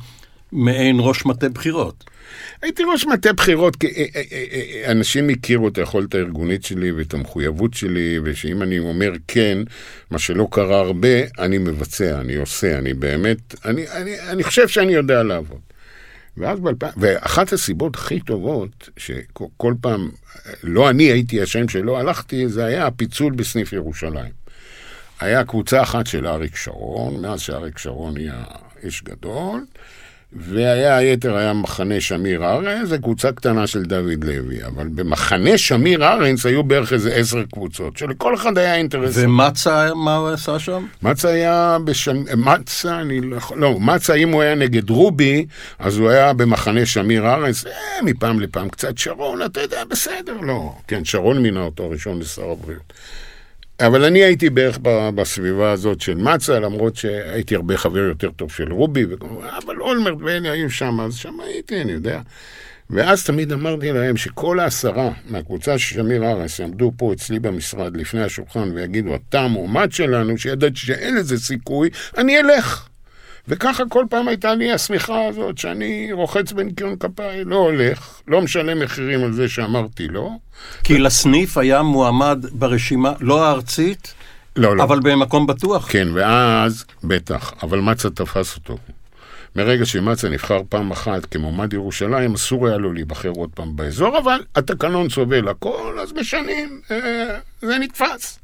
Speaker 2: מעין ראש מטה בחירות.
Speaker 3: הייתי ראש מטה בחירות, כי אנשים הכירו את היכולת הארגונית שלי ואת המחויבות שלי, ושאם אני אומר כן, מה שלא קרה הרבה, אני מבצע, אני עושה, אני באמת, אני, אני, אני חושב שאני יודע לעבוד. ואז באלפיים, ואחת הסיבות הכי טובות, שכל פעם, לא אני הייתי השם שלא הלכתי, זה היה הפיצול בסניף ירושלים. היה קבוצה אחת של אריק שרון, מאז שאריק שרון היה איש גדול, והיה היתר, היה מחנה שמיר ארנס, זה קבוצה קטנה של דוד לוי, אבל במחנה שמיר ארנס היו בערך איזה עשר קבוצות, שלכל אחד היה אינטרס.
Speaker 2: ומצה, מה הוא עשה שם?
Speaker 3: מצה היה בשם... מצה, אני לא... לא, מצה, אם הוא היה נגד רובי, אז הוא היה במחנה שמיר ארנס, אה, מפעם לפעם קצת שרון, אתה יודע, בסדר, לא. כן, שרון מינה אותו ראשון לשר הבריאות. אבל אני הייתי בערך בסביבה הזאת של מצה, למרות שהייתי הרבה חבר יותר טוב של רובי, אבל אולמרט ואלה היו שם, אז שם הייתי, אני יודע. ואז תמיד אמרתי להם שכל העשרה מהקבוצה של שמיר ארנס עמדו פה אצלי במשרד לפני השולחן ויגידו, אתה מועמד שלנו, שידעתי שאין לזה סיכוי, אני אלך. וככה כל פעם הייתה לי הסמיכה הזאת, שאני רוחץ בניקיון כפיי, לא הולך, לא משלם מחירים על זה שאמרתי לא.
Speaker 2: כי ו... לסניף היה מועמד ברשימה, לא הארצית,
Speaker 3: לא, לא.
Speaker 2: אבל במקום בטוח.
Speaker 3: כן, ואז, בטח, אבל מצה תפס אותו. מרגע שמצה נבחר פעם אחת כמועמד ירושלים, אסור היה לו להיבחר עוד פעם באזור, אבל התקנון סובל הכל, אז משנים, אה, זה נתפס.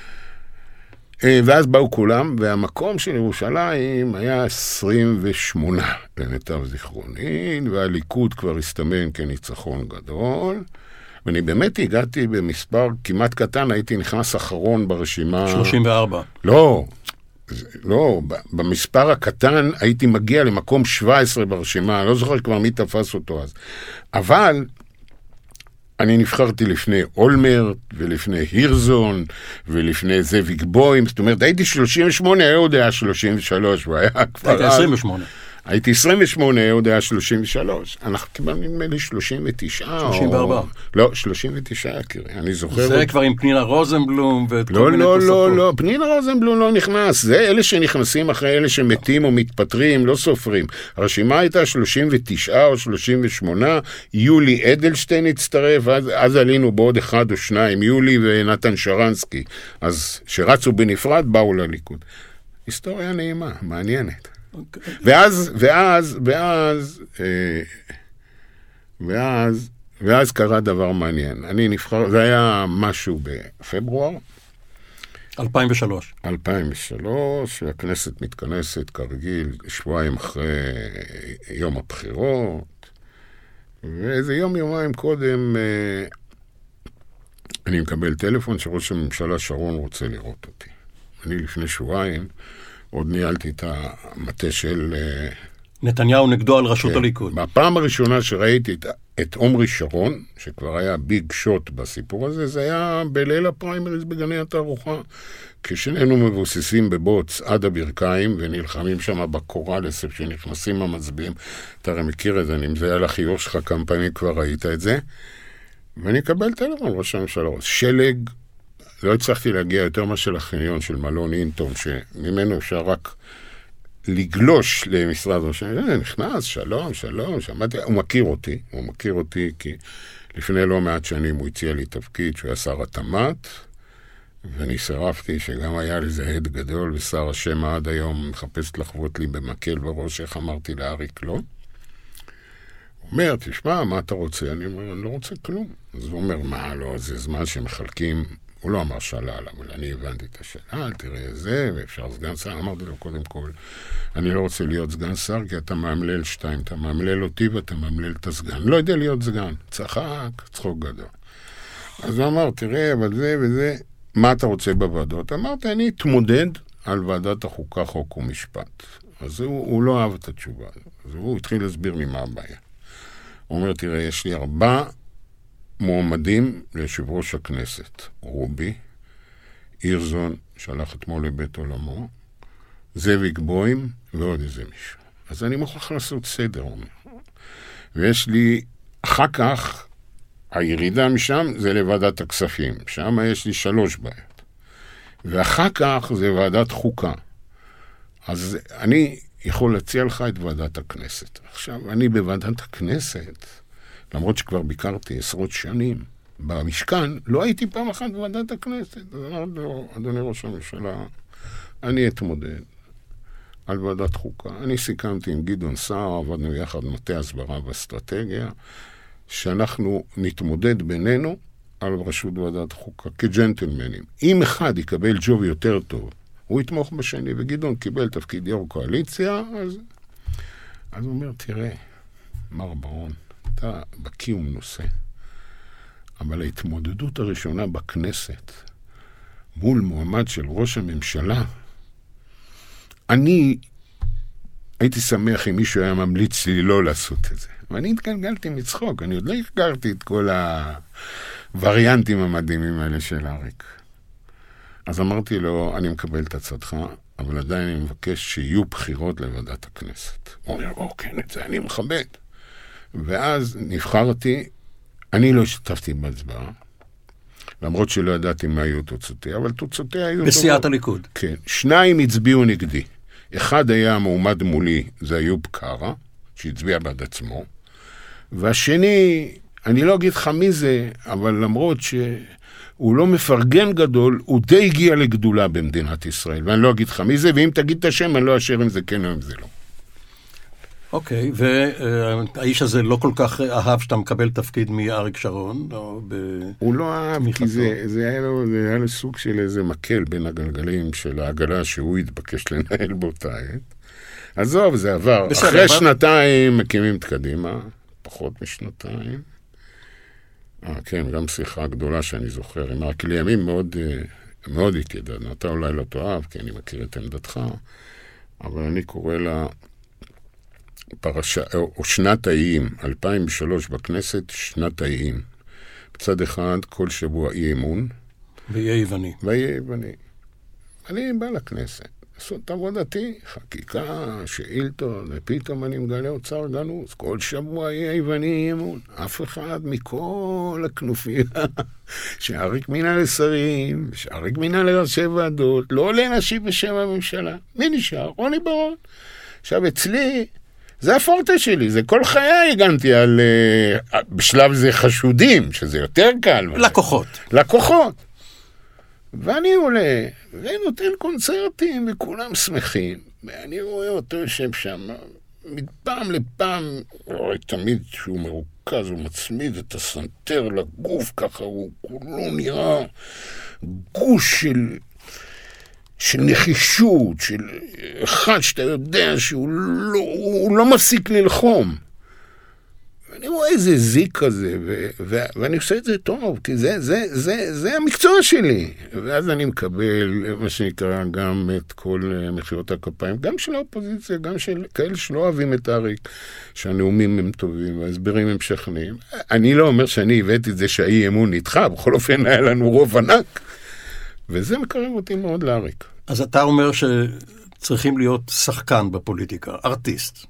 Speaker 3: ואז באו כולם, והמקום של ירושלים היה עשרים ושמונה למיטב זיכרוני, והליכוד כבר הסתמן כניצחון גדול, ואני באמת הגעתי במספר כמעט קטן, הייתי נכנס אחרון ברשימה...
Speaker 2: שלושים וארבע.
Speaker 3: לא, לא, במספר הקטן הייתי מגיע למקום שבע עשרה ברשימה, לא זוכר כבר מי תפס אותו אז. אבל... אני נבחרתי לפני אולמרט, ולפני הירזון, ולפני זאביק בוים, זאת אומרת, הייתי שלושים ושמונה, עוד היה שלושים ושלוש, והיה כבר...
Speaker 2: הייתי עשרים ושמונה.
Speaker 3: הייתי עשרים ושמונה, עוד היה שלושים ושלוש. אנחנו קיבלנו נדמה לי שלושים ותשע.
Speaker 2: שלושים וארבע.
Speaker 3: לא, שלושים ותשע, אני זוכר...
Speaker 2: זה כבר עם פנינה רוזנבלום ואת
Speaker 3: כל מיני תוספות. לא, לא, לא, פנינה רוזנבלום לא נכנס. זה אלה שנכנסים אחרי אלה שמתים או מתפטרים, לא סופרים. הרשימה הייתה שלושים ותשע או שלושים ושמונה, יולי אדלשטיין הצטרף, אז, אז עלינו בעוד אחד או שניים, יולי ונתן שרנסקי. אז שרצו בנפרד, באו לליכוד. היסטוריה נעימה, מעניינת. Okay. ואז, ואז, ואז, אה, ואז, ואז קרה דבר מעניין. אני נבחר, זה היה משהו בפברואר.
Speaker 2: אלפיים ושלוש.
Speaker 3: אלפיים ושלוש, והכנסת מתכנסת כרגיל שבועיים אחרי יום הבחירות. ואיזה יום יומיים קודם, אה, אני מקבל טלפון שראש הממשלה שרון רוצה לראות אותי. אני לפני שבועיים, עוד ניהלתי את המטה של...
Speaker 2: נתניהו נגדו על ראשות הליכוד.
Speaker 3: בפעם הראשונה שראיתי את עומרי שרון, שכבר היה ביג שוט בסיפור הזה, זה היה בליל הפריימריז בגני התערוכה, כשנינו מבוססים בבוץ עד הברכיים, ונלחמים שם בקורלס, כשנכנסים המצביעים, אתה הרי מכיר את זה, אם זה היה לחיוך שלך כמה פעמים כבר ראית את זה, ואני אקבל טלפון, ראש הממשלה, שלג, לא הצלחתי להגיע יותר מה של החניון של מלון אינטון, שממנו אפשר רק לגלוש למשרד ראש הממשלה, נכנס, שלום, שלום, שמעתי, הוא מכיר אותי, הוא מכיר אותי כי לפני לא מעט שנים הוא הציע לי תפקיד שהוא היה שר התמ"ת, ואני סירבתי שגם היה לזה הד גדול, ושר השם עד היום מחפש לחוות לי במקל בראש, איך אמרתי לאריק לא. הוא אומר, תשמע, מה אתה רוצה? אני אומר, אני לא רוצה כלום. אז הוא אומר, מה, לא, זה זמן שמחלקים, הוא לא אמר שלל, אבל אני הבנתי את השאלה, תראה זה, ואפשר סגן שר, אמרתי לו קודם כל, אני לא רוצה להיות סגן שר, כי אתה מאמלל שתיים, אתה מאמלל אותי ואתה מאמלל את הסגן. לא יודע להיות סגן, צחק, צחוק גדול. אז הוא אמר, תראה, אבל זה וזה, מה אתה רוצה בוועדות? אמרתי, אני אתמודד על ועדת החוקה, חוק ומשפט. אז הוא, הוא לא אהב את התשובה. אז הוא התחיל להסביר לי מה הבעיה. הוא אומר, תראה, יש לי ארבע מועמדים ליושב ראש הכנסת. רובי, אירזון, שהלך אתמול לבית עולמו, זאביק בוים ועוד איזה מישהו. אז אני מוכרח לעשות סדר, הוא אומר. ויש לי, אחר כך, הירידה משם זה לוועדת הכספים. שם יש לי שלוש בעיות. ואחר כך זה ועדת חוקה. אז אני יכול להציע לך את ועדת הכנסת. עכשיו, אני בוועדת הכנסת, למרות שכבר ביקרתי עשרות שנים במשכן, לא הייתי פעם אחת בוועדת הכנסת. אז אמרתי לו, אדוני ראש הממשלה, אני אתמודד על ועדת חוקה. אני סיכמתי עם גדעון סער, עבדנו יחד מטה הסברה ואסטרטגיה, שאנחנו נתמודד בינינו על ראשות ועדת חוקה, כג'נטלמנים. אם אחד יקבל ג'וב יותר טוב, הוא יתמוך בשני, וגדעון קיבל תפקיד יו"ר קואליציה, אז, אז הוא אומר, תראה, מר ברון, אתה בקיא ומנוסה, אבל ההתמודדות הראשונה בכנסת, מול מועמד של ראש הממשלה, אני הייתי שמח אם מישהו היה ממליץ לי לא לעשות את זה. ואני התגלגלתי מצחוק, אני עוד לא הכרתי את כל הווריאנטים המדהימים האלה של אריק. אז אמרתי לו, אני מקבל את הצעתך, אבל עדיין אני מבקש שיהיו בחירות לוועדת הכנסת. הוא אומר, אוקיי, את זה אני מכבד. ואז נבחרתי, אני לא השתתפתי בהצבעה, למרות שלא ידעתי מה היו תוצאותיה, אבל תוצאותיה היו...
Speaker 2: בסיעת הליכוד.
Speaker 3: כן. שניים הצביעו נגדי. אחד היה מועמד מולי, זה איוב קרא, שהצביע בעד עצמו, והשני, אני לא אגיד לך מי זה, אבל למרות שהוא לא מפרגן גדול, הוא די הגיע לגדולה במדינת ישראל, ואני לא אגיד לך מי זה, ואם תגיד את השם, אני לא אשר אם זה כן או אם זה לא.
Speaker 2: אוקיי, והאיש הזה לא כל כך אהב שאתה מקבל תפקיד מאריק שרון?
Speaker 3: הוא לא אהב, כי זה היה לו סוג של איזה מקל בין הגלגלים של העגלה שהוא התבקש לנהל באותה עת. עזוב, זה עבר. אחרי שנתיים מקימים את קדימה, פחות משנתיים. אה, כן, גם שיחה גדולה שאני זוכר, עם רק לימים מאוד, מאוד התיידדנו. אתה אולי לא תאהב, כי אני מכיר את עמדתך, אבל אני קורא לה פרשה, או שנת האיים, אלפיים ושלוש בכנסת, שנת האיים. בצד אחד, כל שבוע אי אמון.
Speaker 2: ויהיה יווני.
Speaker 3: ויהיה יווני. אני בא לכנסת. לעשות את עבודתי, חקיקה, שאילתות, ופתאום אני מגלה אוצר גנוז. כל שבוע יהיה יווני אמון. אף אחד מכל הכנופיה, שאריק מינה לשרים, שאריק מינה לראשי ועדות, לא עולה להשיב בשם הממשלה. מי נשאר? רוני ברון. עכשיו אצלי, זה הפורטה שלי, זה כל חיי הגנתי על, בשלב זה חשודים, שזה יותר קל.
Speaker 2: לקוחות.
Speaker 3: לקוחות. ואני עולה, ונותן קונצרטים, וכולם שמחים, ואני רואה אותו יושב שם, מפעם לפעם, רואה תמיד שהוא מרוכז, הוא מצמיד את הסנטר לגוף, ככה הוא כולו נראה גוש של, של נחישות, של אחד שאתה יודע שהוא לא, הוא לא מפסיק ללחום. ואני רואה איזה זיק כזה, ו- ו- ואני עושה את זה טוב, כי זה, זה, זה, זה המקצוע שלי. ואז אני מקבל, מה שנקרא, גם את כל מחיאות הכפיים, גם של האופוזיציה, גם של כאלה שלא אוהבים את אריק, שהנאומים הם טובים, וההסברים הם שכנעים. אני לא אומר שאני הבאתי את זה שהאי אמון נדחה, בכל אופן היה לנו רוב ענק, וזה מקרב אותי מאוד לאריק.
Speaker 2: אז אתה אומר שצריכים להיות שחקן בפוליטיקה, ארטיסט.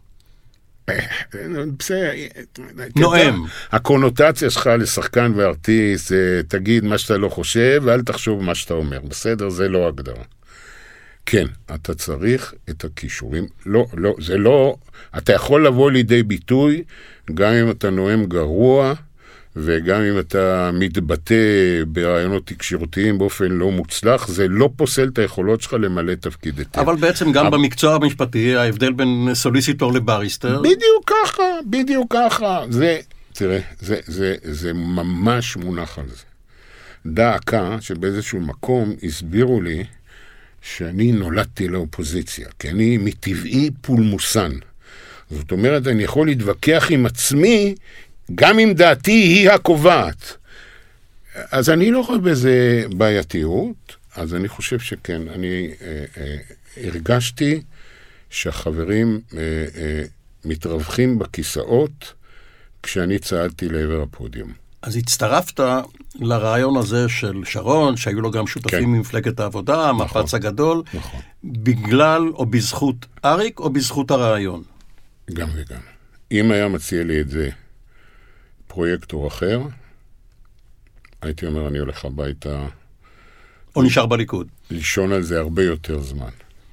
Speaker 2: נואם.
Speaker 3: הקונוטציה שלך לשחקן וארטיסט, תגיד מה שאתה לא חושב ואל תחשוב מה שאתה אומר. בסדר, זה לא הגדרה. כן, אתה צריך את הכישורים. לא, לא, זה לא, אתה יכול לבוא לידי ביטוי גם אם אתה נואם גרוע, וגם אם אתה מתבטא ברעיונות תקשורתיים באופן לא מוצלח, זה לא פוסל את היכולות שלך למלא תפקיד היטב.
Speaker 2: אבל בעצם גם אבל... במקצוע המשפטי, ההבדל בין סוליסיטור לבריסטר...
Speaker 3: בדיוק ככה, בדיוק ככה. זה, תראה, זה, זה, זה ממש מונח על זה. דעקה שבאיזשהו מקום הסבירו לי שאני נולדתי לאופוזיציה, כי אני מטבעי פולמוסן. זאת אומרת, אני יכול להתווכח עם עצמי, גם אם דעתי היא הקובעת. אז אני לא רואה בזה בעייתיות, אז אני חושב שכן, אני אה, אה, הרגשתי שהחברים אה, אה, מתרווחים בכיסאות כשאני צעדתי לעבר הפודיום.
Speaker 2: אז הצטרפת לרעיון הזה של שרון, שהיו לו גם שותפים כן. ממפלגת העבודה, המפץ נכון. הגדול, נכון. בגלל או בזכות אריק או בזכות הרעיון?
Speaker 3: גם וגם. אם היה מציע לי את זה פרויקטור אחר, הייתי אומר, אני הולך הביתה...
Speaker 2: או נשאר בליכוד.
Speaker 3: לישון על זה הרבה יותר זמן.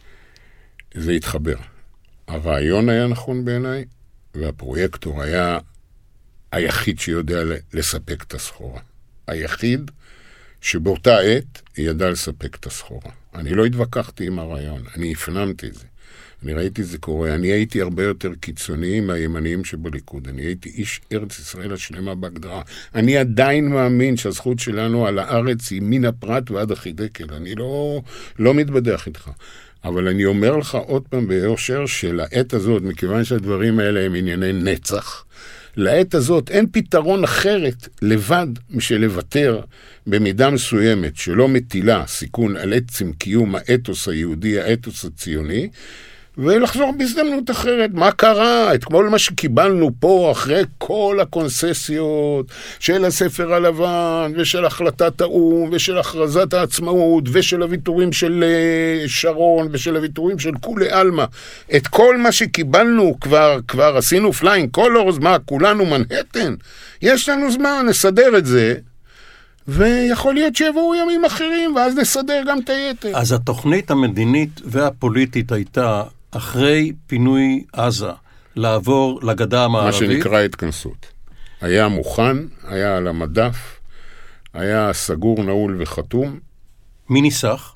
Speaker 3: זה התחבר. הרעיון היה נכון בעיניי, והפרויקטור היה היחיד שיודע לספק את הסחורה. היחיד שבאותה עת ידע לספק את הסחורה. אני לא התווכחתי עם הרעיון, אני הפנמתי את זה. אני ראיתי את זה קורה, אני הייתי הרבה יותר קיצוני מהימניים שבליכוד, אני הייתי איש ארץ ישראל השלמה בהגדרה. אני עדיין מאמין שהזכות שלנו על הארץ היא מן הפרט ועד החידקל, אני לא, לא מתבדח איתך. אבל אני אומר לך עוד פעם ביושר שלעת הזאת, מכיוון שהדברים האלה הם ענייני נצח, לעת הזאת אין פתרון אחרת לבד משל לוותר במידה מסוימת שלא מטילה סיכון על עצם קיום האתוס היהודי, האתוס הציוני, ולחזור בהזדמנות אחרת. מה קרה? את כל מה שקיבלנו פה אחרי כל הקונססיות של הספר הלבן ושל החלטת האו"ם ושל הכרזת העצמאות ושל הוויתורים של שרון ושל הוויתורים של כולי אלמה, את כל מה שקיבלנו כבר, כבר עשינו פליינג קולורס, מה כולנו מנהטן? יש לנו זמן נסדר את זה, ויכול להיות שיבואו ימים אחרים, ואז נסדר גם את היתר.
Speaker 2: אז התוכנית המדינית והפוליטית הייתה, אחרי פינוי עזה, לעבור לגדה המערבית?
Speaker 3: מה שנקרא התכנסות. היה מוכן, היה על המדף, היה סגור, נעול וחתום.
Speaker 2: מי ניסח?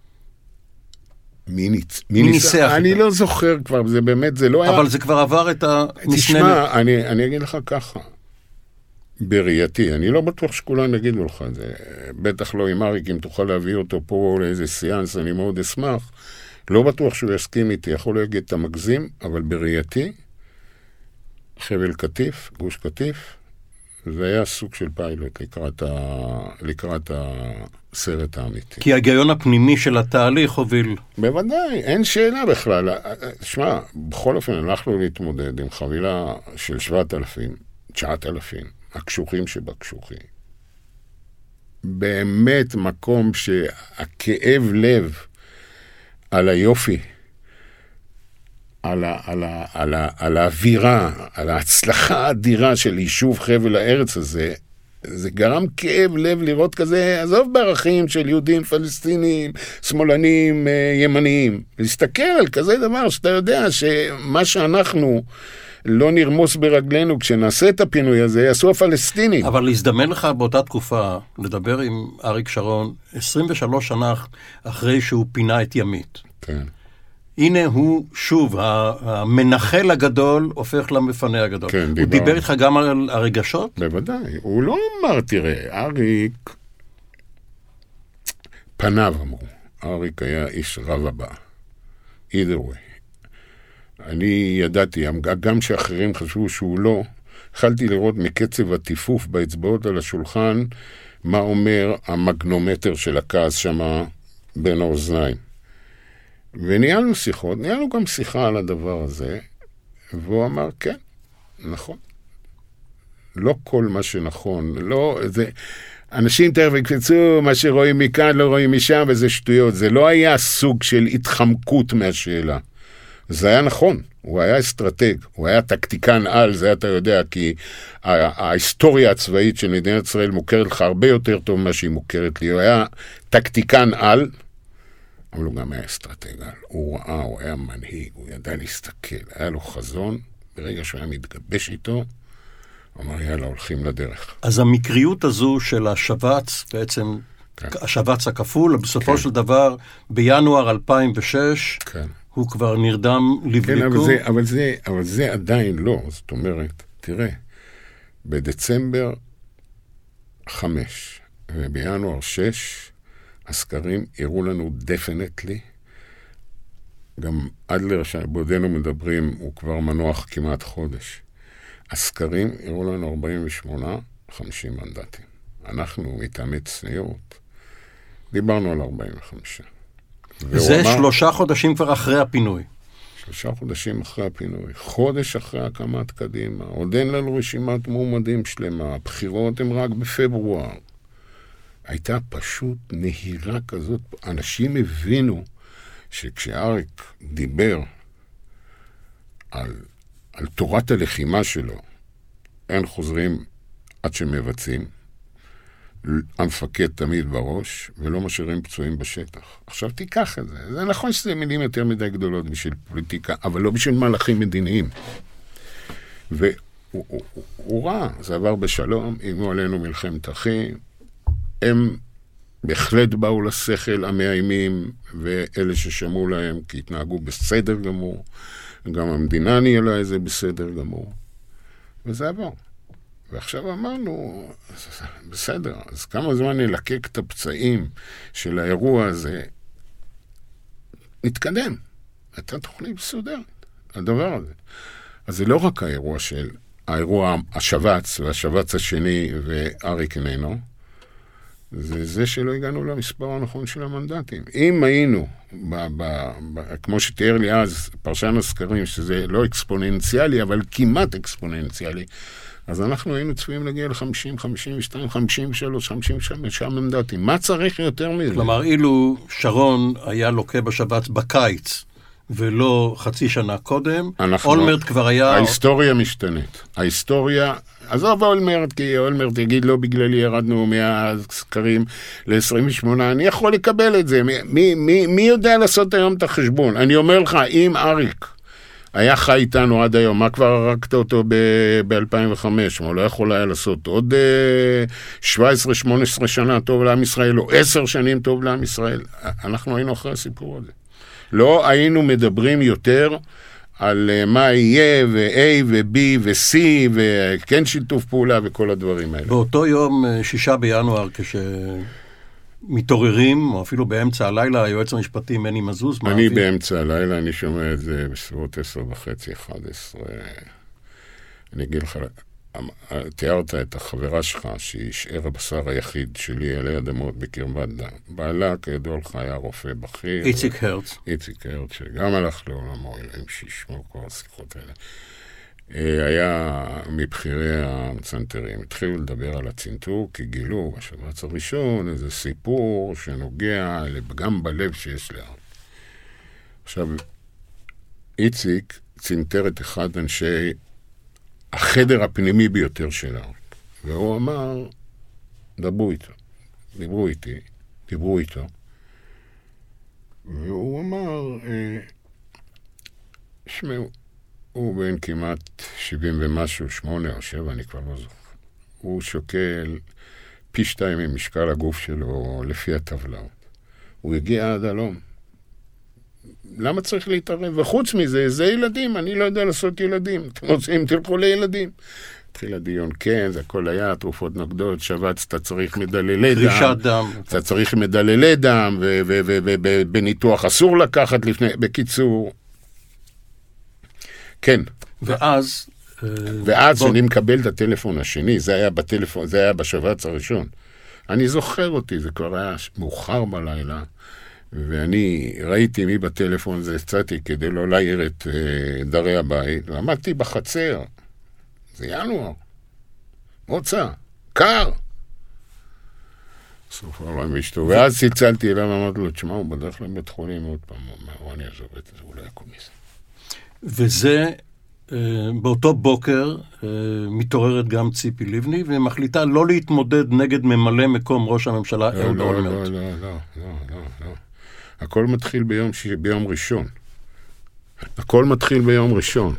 Speaker 3: מי, ניצ... מי ניסח? אני לא זוכר כבר, זה באמת, זה לא היה...
Speaker 2: אבל זה כבר עבר את המשנה...
Speaker 3: תשמע, אני, אני אגיד לך ככה. בראייתי, אני לא בטוח שכולם יגידו לך את זה, בטח לא עם אריק, אם תוכל להביא אותו פה לאיזה סיאנס, אני מאוד אשמח, לא בטוח שהוא יסכים איתי, יכול להגיד את המגזים, אבל בראייתי, חבל קטיף, גוש קטיף, זה היה סוג של פיילוט לקראת, ה... לקראת הסרט האמיתי.
Speaker 2: כי ההיגיון הפנימי של התהליך הוביל...
Speaker 3: בוודאי, אין שאלה בכלל. שמע, בכל אופן, הלכנו להתמודד עם חבילה של שבעת אלפים, תשעת אלפים, הקשוחים שבקשוחים. באמת מקום שהכאב לב על היופי, על, ה, על, ה, על, ה, על האווירה, על ההצלחה האדירה של יישוב חבל הארץ הזה, זה גרם כאב לב לראות כזה, עזוב בערכים של יהודים פלסטינים, שמאלנים, ימניים. להסתכל על כזה דבר שאתה יודע שמה שאנחנו לא נרמוס ברגלינו, כשנעשה את הפינוי הזה, יעשו הפלסטינים.
Speaker 2: אבל להזדמן לך באותה תקופה, לדבר עם אריק שרון, עשרים ושלוש שנה אחרי שהוא פינה את ימית.
Speaker 3: כן.
Speaker 2: הנה הוא, שוב, המנחל הגדול הופך למפנה הגדול.
Speaker 3: כן,
Speaker 2: הוא
Speaker 3: דיבר.
Speaker 2: דיבר איתך גם על הרגשות?
Speaker 3: בוודאי. הוא לא אמר, תראה, אריק, פניו אמרו, אריק היה איש רב הבא. either way. אני ידעתי, גם שאחרים חשבו שהוא לא, התחלתי לראות מקצב הטיפוף באצבעות על השולחן, מה אומר המגנומטר של הכעס שמה בין האוזניים. וניהלנו שיחות, ניהלנו גם שיחה על הדבר הזה, והוא אמר, כן, נכון. לא כל מה שנכון, לא, זה, אנשים תכף יקפצו, מה שרואים מכאן לא רואים משם, וזה שטויות. זה לא היה סוג של התחמקות מהשאלה. זה היה נכון, הוא היה אסטרטג, הוא היה טקטיקן על, זה אתה יודע, כי ההיסטוריה הצבאית של מדינת ישראל מוכרת לך הרבה יותר טוב ממה שהיא מוכרת לי. הוא היה טקטיקן על, אבל הוא גם היה אסטרטג על. הוא ראה, הוא היה מנהיג, הוא ידע להסתכל, היה לו חזון, ברגע שהוא היה מתגבש איתו, הוא אמר, יאללה, הולכים לדרך.
Speaker 2: אז המקריות הזו של השבץ, בעצם כן. השבץ הכפול, בסופו כן. של דבר, בינואר אלפיים ושש, כן. הוא כבר נרדם לבליקו.
Speaker 3: כן, אבל זה, אבל, זה, אבל זה עדיין לא. זאת אומרת, תראה, בדצמבר חמש ובינואר שש, הסקרים הראו לנו דפנטלי, גם אדלר שבעודנו מדברים, הוא כבר מנוח כמעט חודש. הסקרים הראו לנו ארבעים ושמונה חמישים מנדטים. אנחנו, מטעמי צניעות, דיברנו על ארבעים וחמש.
Speaker 2: זה אמר, שלושה חודשים כבר אחרי הפינוי.
Speaker 3: שלושה חודשים אחרי הפינוי. חודש אחרי הקמת קדימה. עוד אין לנו רשימת מועמדים שלמה. הבחירות הן רק בפברואר. הייתה פשוט נהירה כזאת. אנשים הבינו שכשאריק דיבר על, על תורת הלחימה שלו, אין חוזרים עד שמבצעים. המפקד תמיד בראש, ולא משאירים פצועים בשטח. עכשיו תיקח את זה. זה נכון שזה מילים יותר מדי גדולות בשביל פוליטיקה, אבל לא בשביל מהלכים מדיניים. והוא הוא, הוא, הוא ראה, זה עבר בשלום, אימו עלינו מלחמת אחים, הם בהחלט באו לשכל המאיימים, ואלה ששמעו להם כי התנהגו בסדר גמור, גם המדינה ניהלה את זה בסדר גמור, וזה עבר. ועכשיו אמרנו, בסדר, אז כמה זמן נלקק את הפצעים של האירוע הזה, נתקדם. הייתה תוכנית מסודרת, הדבר הזה. אז זה לא רק האירוע של, האירוע השבץ, והשבץ השני, ואריק איננו, זה זה שלא הגענו למספר הנכון של המנדטים. אם היינו, ב, ב, ב, כמו שתיאר לי אז, פרשן הסקרים, שזה לא אקספוננציאלי, אבל כמעט אקספוננציאלי, אז אנחנו היינו צפויים להגיע ל-חמישים, חמישים ושתיים, חמישים ושלוש, חמישים ושש מנדטים. מה צריך יותר מזה?
Speaker 2: כלומר, אילו שרון היה לוקה בשבץ בקיץ, ולא חצי שנה קודם, אולמרט כבר היה...
Speaker 3: ההיסטוריה משתנית. ההיסטוריה... עזוב אולמרט, כי אולמרט יגיד לא בגללי ירדנו מהסקרים ל-עשרים ושמונה, אני יכול לקבל את זה. מי, מי, מי יודע לעשות היום את החשבון? אני אומר לך, אם אריק היה חי איתנו עד היום, מה כבר הרגת אותו ב-אלפיים וחמש? הוא לא יכול היה לעשות עוד שבע עשרה שמונה עשרה שנה טוב לעם ישראל, או עשר שנים טוב לעם ישראל. אנחנו היינו אחרי הסיפור הזה. לא היינו מדברים יותר על מה יהיה, ו-A ו-B ו-C, וכן שיתוף פעולה וכל הדברים האלה.
Speaker 2: באותו יום, שישה בינואר, כשמתעוררים, או אפילו באמצע הלילה, היועץ המשפטי מני מזוז,
Speaker 3: אני מעביר... באמצע הלילה, אני שומע את זה בסביבות עשר וחצי, אחד עשרה. אני אגיד לך, תיארת את החברה שלך, שהיא שאר הבשר היחיד שלי עלי אדמות בקרבת דם. בעלה, כידוע לך, היה רופא בכיר.
Speaker 2: איציק הרץ.
Speaker 3: איציק הרץ, שגם הלך לעולמו, אלוהים שישמעו כל השיחות האלה. היה מבחירי המצנתרים. התחילו לדבר על הצנתור, כי גילו בשבץ הראשון איזה סיפור שנוגע גם בלב שיש לה. עכשיו, איציק צנתר את אחד אנשי החדר הפנימי ביותר שלה. והוא אמר, דברו איתו. דיברו איתי, דיברו איתו. והוא אמר, שמעו, הוא בן כמעט שבעים ומשהו, שמונה או שבע, אני כבר לא זוכר. הוא שוקל פי שתיים ממשקל הגוף שלו לפי הטבלאות. הוא הגיע עד הלום. למה צריך להתערב? וחוץ מזה, זה ילדים, אני לא יודע לעשות ילדים. אתם רוצים, תלכו לילדים. התחיל הדיון, כן, זה הכל היה, תרופות נוגדות, שבץ, אתה צריך מדללי דם.
Speaker 2: קרישת דם.
Speaker 3: אתה צריך מדללי דם, ובניתוח אסור לקחת לפני, בקיצור. כן.
Speaker 2: ואז
Speaker 3: ואז אני מקבל את הטלפון השני, זה היה בטלפון, זה היה בשבץ הראשון. אני זוכר אותי, זה כבר היה מאוחר בלילה, ואני ראיתי מי בטלפון, זה הצעתי כדי לא להעיר את uh, דרי הבית, ועמדתי בחצר, זה ינואר, מוצא, קר. סוף העולם אשתו, ואז צלצלתי אליו ואמרתי לו, תשמע, הוא בדרך לבית חולים עוד פעם, הוא אני אעזוב את זה, הוא לא יקום מזה.
Speaker 2: וזה, באותו בוקר מתעוררת גם ציפי לבני, ומחליטה לא להתמודד נגד ממלא מקום ראש הממשלה אהוד אולמרט.
Speaker 3: לא, לא, לא, לא, לא, לא. הכל מתחיל ביום, ביום ראשון. הכל מתחיל ביום ראשון.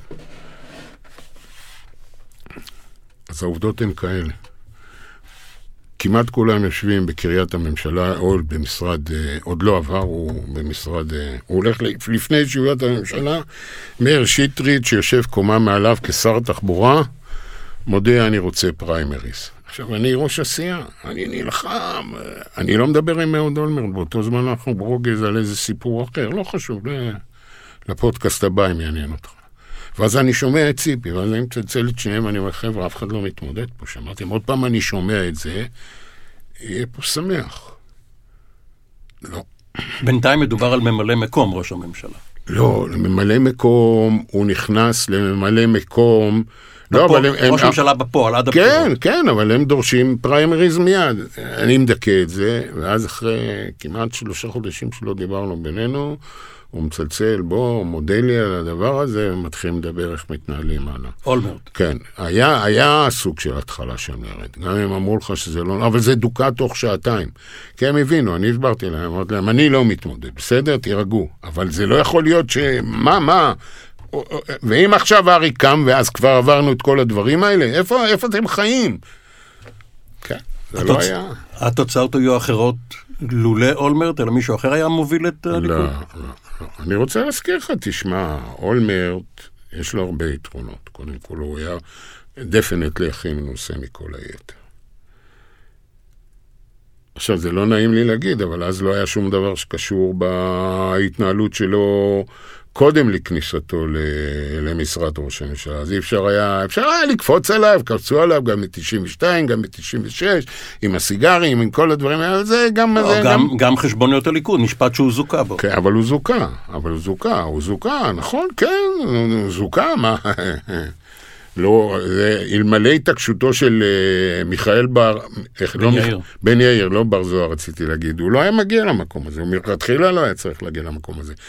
Speaker 3: אז העובדות הן כאלה. כמעט כולם יושבים בקריית הממשלה, או במשרד, עוד לא עבר, הוא במשרד, הוא הולך לפני ישיבת הממשלה, מאיר שטרית שיושב קומה מעליו כשר התחבורה, מודיע אני רוצה פריימריס. עכשיו אני ראש עשייה, אני נלחם, אני לא מדבר עם אהוד אולמרט, באותו זמן אנחנו ברוגז על איזה סיפור אחר, לא חשוב, לפודקאסט הבא אם יעניין אותך. ואז אני שומע את ציפי, ואז אני מצלצל את שניהם, אני אומר, חבר'ה, אף אחד לא מתמודד פה, שמעתם, עוד פעם אני שומע את זה, יהיה פה שמח. לא.
Speaker 2: בינתיים מדובר על ממלא מקום ראש הממשלה.
Speaker 3: לא, לממלא מקום, הוא נכנס לממלא מקום,
Speaker 2: לא, אבל הם, ראש הממשלה בפועל, עד
Speaker 3: הפועל. כן, כן, אבל הם דורשים פריימריז מיד. אני מדכא את זה, ואז אחרי כמעט שלושה חודשים שלא דיברנו בינינו, הוא מצלצל, בוא, מודה לי על הדבר הזה, ומתחילים לדבר איך מתנהלים הלאה.
Speaker 2: אולמרט.
Speaker 3: כן, היה, היה סוג של התחלה של מרד. גם הם אמרו לך שזה לא, אבל זה דוקה תוך שעתיים. כי הם הבינו, אני הסברתי להם, אמרתי להם, אני לא מתמודד, בסדר, תירגעו. אבל זה לא יכול להיות ש... מה, מה? ואם עכשיו ארי קם, ואז כבר עברנו את כל הדברים האלה, איפה, איפה אתם חיים? כן, זה התוצ... לא היה.
Speaker 2: התוצאות היו אחרות לולא אולמרט, אלא מישהו אחר היה מוביל את הליכוד?
Speaker 3: לא, לא, לא. אני רוצה להזכיר לך, תשמע, אולמרט, יש לו הרבה יתרונות. קודם כל, הוא היה דפנטלי הכי מנוסה מכל היתר. עכשיו, זה לא נעים לי להגיד, אבל אז לא היה שום דבר שקשור בהתנהלות שלו קודם לכניסתו למשרד ראש הממשלה. אז אפשר היה, אפשר היה לקפוץ עליו, קפצו עליו גם ב-תשעים ושתיים, גם ב-תשעים ושש, עם הסיגרים, עם כל הדברים האלה, זה גם...
Speaker 2: לא, זה גם, גם... גם חשבוניות הליכוד, משפט שהוא זוקה בו.
Speaker 3: כן, אבל הוא זוקה, אבל הוא זוקה, הוא זוקה, נכון, כן, הוא זוקה, מה... לא, זה אלמלא התעקשותו של uh, מיכאל בר...
Speaker 2: בן לא, יאיר.
Speaker 3: בן יאיר, לא בר זוהר רציתי להגיד, הוא לא היה מגיע למקום הזה, הוא מלכתחילה לא היה צריך להגיע למקום הזה.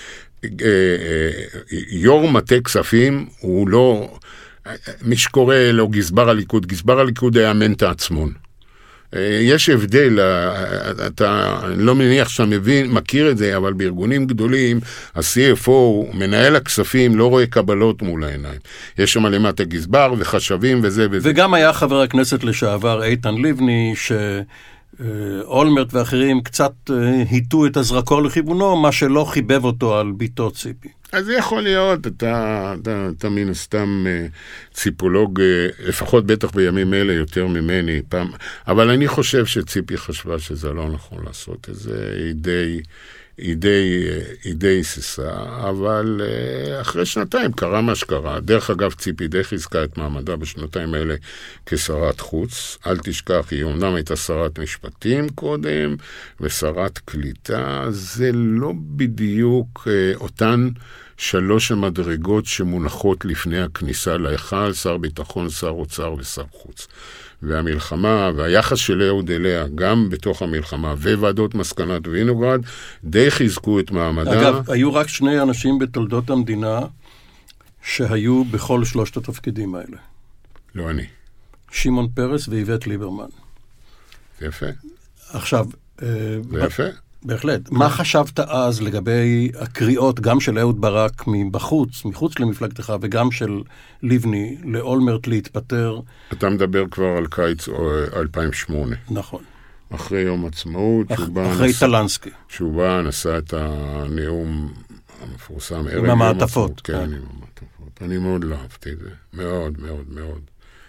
Speaker 3: יו"ר מטה כספים הוא לא, מי שקורא לו גזבר הליכוד, גזבר הליכוד היה מנטה עצמון. יש הבדל, אתה לא מניח שאתה מבין, מכיר את זה, אבל בארגונים גדולים, ה-סי אף או, מנהל הכספים, לא רואה קבלות מול העיניים. יש שם למטה גזבר וחשבים וזה וזה.
Speaker 2: וגם היה חבר הכנסת לשעבר איתן לבני, ש... אולמרט ואחרים קצת היטו את הזרקור לכיוונו, מה שלא חיבב אותו על ביתו ציפי.
Speaker 3: אז זה יכול להיות, אתה, אתה, אתה מן הסתם ציפולוג, לפחות בטח בימים אלה יותר ממני פעם, אבל אני חושב שציפי חשבה שזה לא נכון לעשות את זה, היא די, היא די, היא די היססה, אבל אחרי שנתיים קרה מה שקרה. דרך אגב, ציפי די חיזקה את מעמדה בשנתיים האלה כשרת חוץ. אל תשכח, היא אומנם הייתה שרת משפטים קודם, ושרת קליטה. זה לא בדיוק אותן שלוש המדרגות שמונחות לפני הכניסה להיכל, שר ביטחון, שר אוצר ושר חוץ. והמלחמה והיחס של אהוד אליה, גם בתוך המלחמה, וועדות מסקנת וינוגרד, די חיזקו את מעמדה.
Speaker 2: אגב, היו רק שני אנשים בתולדות המדינה שהיו בכל שלושת התפקידים האלה.
Speaker 3: לא אני.
Speaker 2: שמעון פרס ואיווט ליברמן.
Speaker 3: זה יפה.
Speaker 2: עכשיו...
Speaker 3: זה יפה.
Speaker 2: בהחלט. מה חשבת אז לגבי הקריאות, גם של אהוד ברק מבחוץ, מחוץ למפלגתך, וגם של לבני, לאולמרט להתפטר?
Speaker 3: אתה מדבר כבר על קיץ אלפיים ושמונה.
Speaker 2: נכון.
Speaker 3: אחרי יום עצמאות.
Speaker 2: אח, אחרי טלנסקי.
Speaker 3: שהוא בא, נשא את הנאום המפורסם.
Speaker 2: עם המעטפות.
Speaker 3: כן, עם המעטפות. אני מאוד לא אהבתי את זה. מאוד, מאוד, מאוד.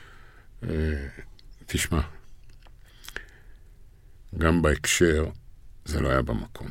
Speaker 3: תשמע, גם בהקשר, זה לא היה במקום.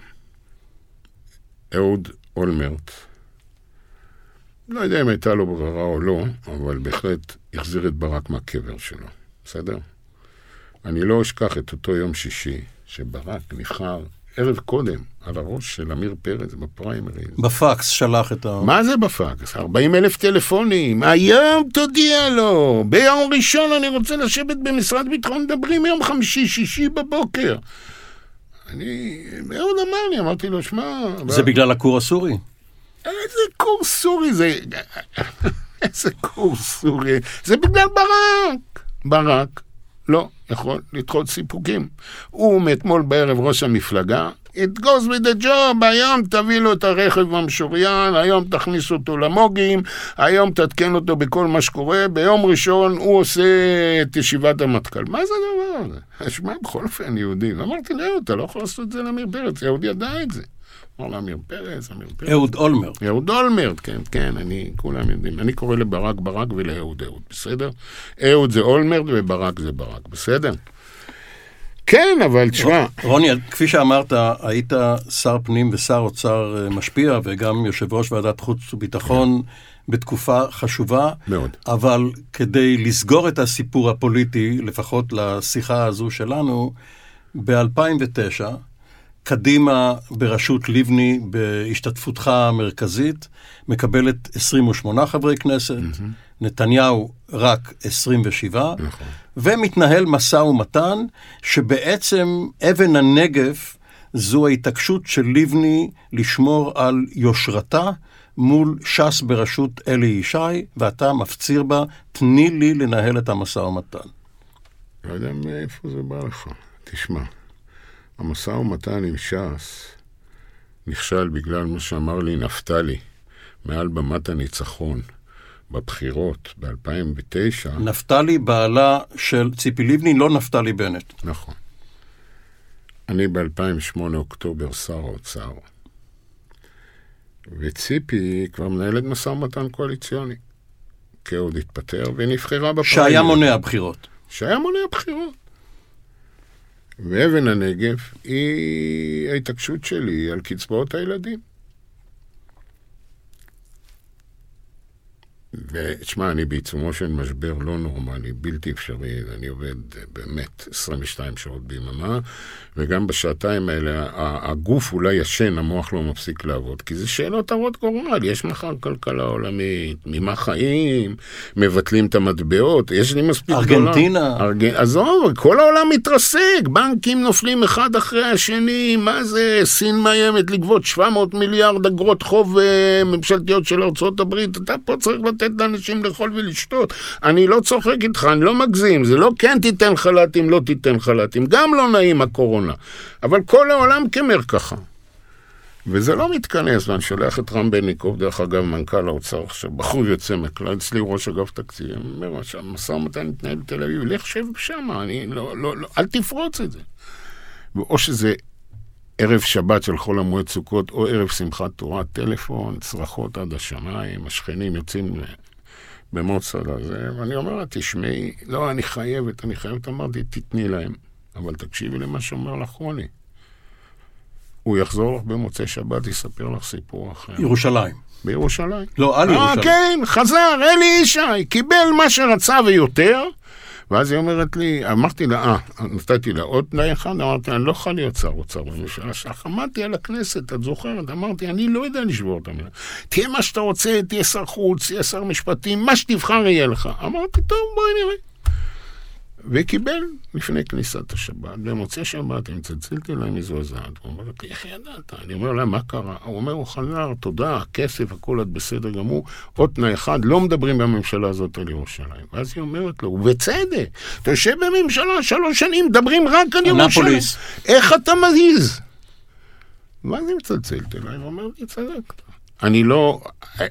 Speaker 3: אהוד אולמרט, לא יודע אם הייתה לו ברירה או לא, אבל בהחלט החזיר את ברק מהקבר שלו, בסדר? אני לא אשכח את אותו יום שישי, שברק נבחר ערב קודם על הראש של אמיר פרץ בפריימריז.
Speaker 2: בפקס שלח את ה...
Speaker 3: מה זה בפקס? ארבעים אלף טלפונים. היום תודיע לו. ביום ראשון אני רוצה לשבת במשרד ביטחון, מדברים יום חמישי, שישי בבוקר. אני... מאוד אמר לי, אמרתי לו, שמה...
Speaker 2: זה בגלל הקור הסורי?
Speaker 3: איזה קור סורי זה... איזה קור סורי. זה בגלל ברק. ברק לא יכול לדחות סיפוקים. הוא מאתמול בערב ראש המפלגה, it goes with the job, היום תביא לו את הרכב המשוריין, היום תכניס אותו למוגים, היום תתקן אותו בכל מה שקורה, ביום ראשון הוא עושה את ישיבת המטכ"ל. מה זה הדבר הזה? שמע, בכל אופן יהודי. אמרתי לו, אתה לא יכול לעשות את זה לאמיר פרץ, יהודי ידע את זה. אמר לאמיר פרץ, אמיר פרץ.
Speaker 2: אהוד אולמרט.
Speaker 3: אהוד אולמרט, כן, כן, אני, כולם יודעים. אני קורא לברק ברק ולאהוד אהוד, בסדר? אהוד זה אולמרט וברק זה ברק, בסדר? כן, אבל תשמע...
Speaker 2: רוני, כפי שאמרת, היית שר פנים ושר אוצר משפיע, וגם יושב ראש ועדת חוץ וביטחון בתקופה חשובה.
Speaker 3: מאוד.
Speaker 2: אבל כדי לסגור את הסיפור הפוליטי, לפחות לשיחה הזו שלנו, ב-אלפיים ותשע, קדימה בראשות לבני, בהשתתפותך המרכזית, מקבלת עשרים ושמונה חברי כנסת, mm-hmm. נתניהו רק עשרים ושבע, נכון. ומתנהל משא ומתן, שבעצם אבן הנגף זו ההתעקשות של לבני לשמור על יושרתה, מול ש"ס בראשות אלי ישי, ואתה מפציר בה, תני לי לנהל את המשא ומתן.
Speaker 3: לא יודע מאיפה זה בא לך, תשמע. המשא ומתן עם ש"ס נכשל בגלל מה שאמר לי נפתלי מעל במת הניצחון בבחירות ב-אלפיים ותשע.
Speaker 2: נפתלי בעלה של ציפי לבני, לא נפתלי בנט.
Speaker 3: נכון. אני ב-אלפיים ושמונה אוקטובר שר האוצר, וציפי כבר מנהלת משא ומתן קואליציוני, כי עוד התפטר ונבחרה בפריימריז.
Speaker 2: שהיה מונע בחירות.
Speaker 3: שהיה מונע בחירות. ואבן הנגף היא ההתעקשות שלי על קצבאות הילדים. ותשמע, אני בעיצומו של משבר לא נורמלי, בלתי אפשרי, אני עובד באמת עשרים ושתיים שעות ביממה, וגם בשעתיים האלה הגוף אולי ישן, המוח לא מפסיק לעבוד, כי זה שאלות הרות גורל, יש מחר כלכלה עולמית, ממה חיים, מבטלים את המטבעות, יש לי מספיק
Speaker 2: ארגנטינה.
Speaker 3: ארג... אז זו, כל העולם מתרסק, בנקים נופלים אחד אחרי השני, מה זה, סין מאיימת לגבות שבע מאות מיליארד אגרות חוב ממשלתיות של ארצות הברית, אתה פה צריך לתת לאנשים לאכול ולשתות. אני לא צוחק איתך, אני לא מגזים, זה לא כן תיתן חלטים, לא תיתן חלטים, גם לא נעים הקורונה, אבל כל העולם כמר ככה. וזה לא מתכנס, ואני שולח את רם בניקוב, דרך אגב, מנכ"ל האוצר, עכשיו בחור יוצא מקלה, אצלי ראש אגף תקציב, אני אומר, המשא ומתן מתנהל בתל אביב, לך שב שם, אני לא, לא, לא, אל תפרוץ את זה. ואו שזה ערב שבת של חול המועד סוכות, או ערב שמחת תורה, טלפון, צרחות עד השמיים, השכנים יוצאים במוצא לזה, ואני אומר לה, תשמעי, לא, אני חייבת, אני חייבת, אמרתי, תתני להם, אבל תקשיבי למה שאומר לך רוני. הוא יחזור לך במוצאי שבת, יספר לך סיפור אחר.
Speaker 2: ירושלים.
Speaker 3: בירושלים.
Speaker 2: לא, על ירושלים.
Speaker 3: אה, כן, חזר, אלי ישי, קיבל מה שרצה ויותר, ואז היא אומרת לי, אמרתי לה, אה, נתתי לה עוד תנאי אחד, אמרתי, אני לא יכול להיות שר אוצר בממשלה, שחמדתי על הכנסת, את זוכרת, אמרתי, אני לא יודע לשבור את המילה. תהיה מה שאתה רוצה, תהיה שר חוץ, תהיה שר משפטים, מה שתבחר יהיה לך. אמרתי, טוב, בואי נראה. וקיבל לפני כניסת השבת, במוצאי שבת, אני צלצלתי להם מזועזעת, הוא אומר, איך ידעת? אני אומר להם, מה קרה? הוא אומר, הוא חזר, תודה, כסף, הכל את בסדר גמור, עוד תנאי אחד, לא מדברים בממשלה הזאת על ירושלים. ואז היא אומרת לו, ובצדק, אתה יושב בממשלה שלוש שנים, מדברים רק על ירושלים. איך אתה מזיז? ואז היא מצלצלת אליי, הוא אומר, היא צדקת. אני לא,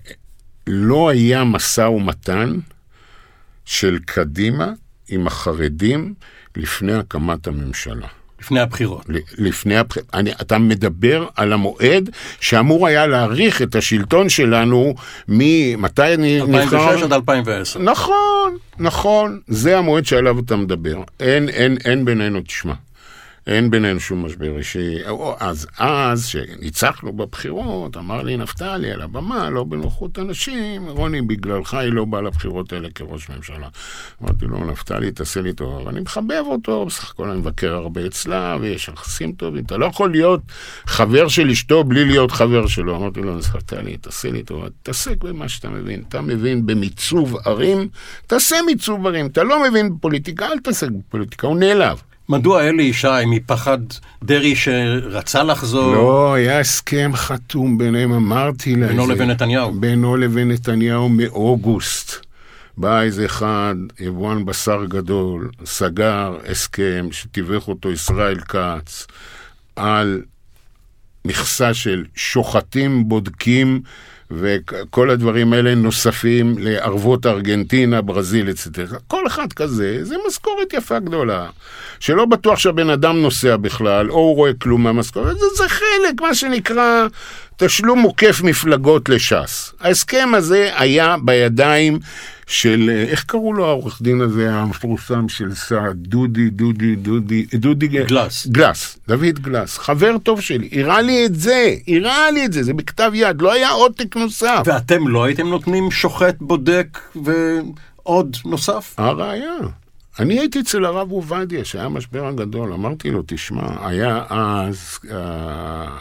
Speaker 3: לא היה משא ומתן של קדימה, עם החרדים לפני הקמת הממשלה.
Speaker 2: לפני הבחירות.
Speaker 3: לפני הבחירות. אני, אתה מדבר על המועד שאמור היה להאריך את השלטון שלנו ממתי נבחר...
Speaker 2: אלפיים ושש עד אלפיים ועשר.
Speaker 3: נכון, נכון. זה המועד שעליו אתה מדבר. אין, אין, אין בינינו, תשמע. אין בינינו שום משבר אישי. אז, אז, שניצחנו בבחירות, אמר לי נפתלי על הבמה, לא בנוחות אנשים, רוני, בגללך היא לא באה לבחירות האלה כראש ממשלה. אמרתי לו, נפתלי, תעשה לי טוב, אני מחבב אותו, בסך הכל אני מבקר הרבה אצלה, ויש יחסים טובים, אתה לא יכול להיות חבר של אשתו בלי להיות חבר שלו. אמרתי לו, נפתלי, תעשה לי טוב, תעסק במה שאתה מבין, אתה מבין במיצוב ערים, תעשה מיצוב ערים, אתה לא מבין בפוליטיקה, אל תעסק בפוליטיקה, הוא נעלב.
Speaker 2: מדוע אלי ישי מפחד דרי שרצה לחזור?
Speaker 3: לא, היה הסכם חתום ביניהם, אמרתי לה.
Speaker 2: בינו לבין נתניהו.
Speaker 3: בינו לבין נתניהו מאוגוסט. בא איזה אחד, יבואן בשר גדול, סגר הסכם שתיווך אותו ישראל כץ, על מכסה של שוחטים בודקים, וכל הדברים האלה נוספים לערבות ארגנטינה, ברזיל, אצטרה. כל אחד כזה, זה משכורת יפה גדולה, שלא בטוח שהבן אדם נוסע בכלל, או הוא רואה כלום מהמשכורת, זה, זה חלק, מה שנקרא, תשלום מוקף מפלגות לש"ס. ההסכם הזה היה בידיים של, איך קראו לו העורך דין הזה, המפורסם של סעד, דודי, דודי, דודי, דודי
Speaker 2: גלס.
Speaker 3: גלס, דוד גלס, חבר טוב שלי, הראה לי את זה, הראה לי את זה, זה בכתב יד, לא היה עותק נוסף.
Speaker 2: ואתם לא הייתם נותנים שוחט, בודק ועוד נוסף?
Speaker 3: הראיה. אני הייתי אצל הרב עובדיה, שהיה משבר הגדול, אמרתי לו, תשמע, היה אז אה,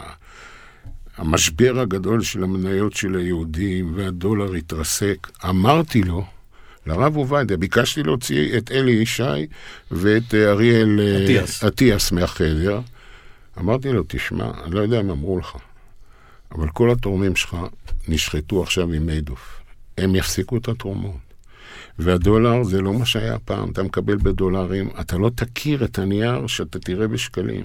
Speaker 3: המשבר הגדול של המניות של היהודים, והדולר התרסק. אמרתי לו, לרב עובדיה, ביקשתי להוציא את אלי ישי ואת אריאל
Speaker 2: אטיאס.
Speaker 3: אטיאס מהחדר. אמרתי לו, תשמע, אני לא יודע אם אמרו לך, אבל כל התורמים שלך נשחטו עכשיו עם מיידוף. הם יפסיקו את התרומות. והדולר זה לא מה שהיה פעם, אתה מקבל בדולרים, אתה לא תכיר את הנייר שאתה תראה בשקלים.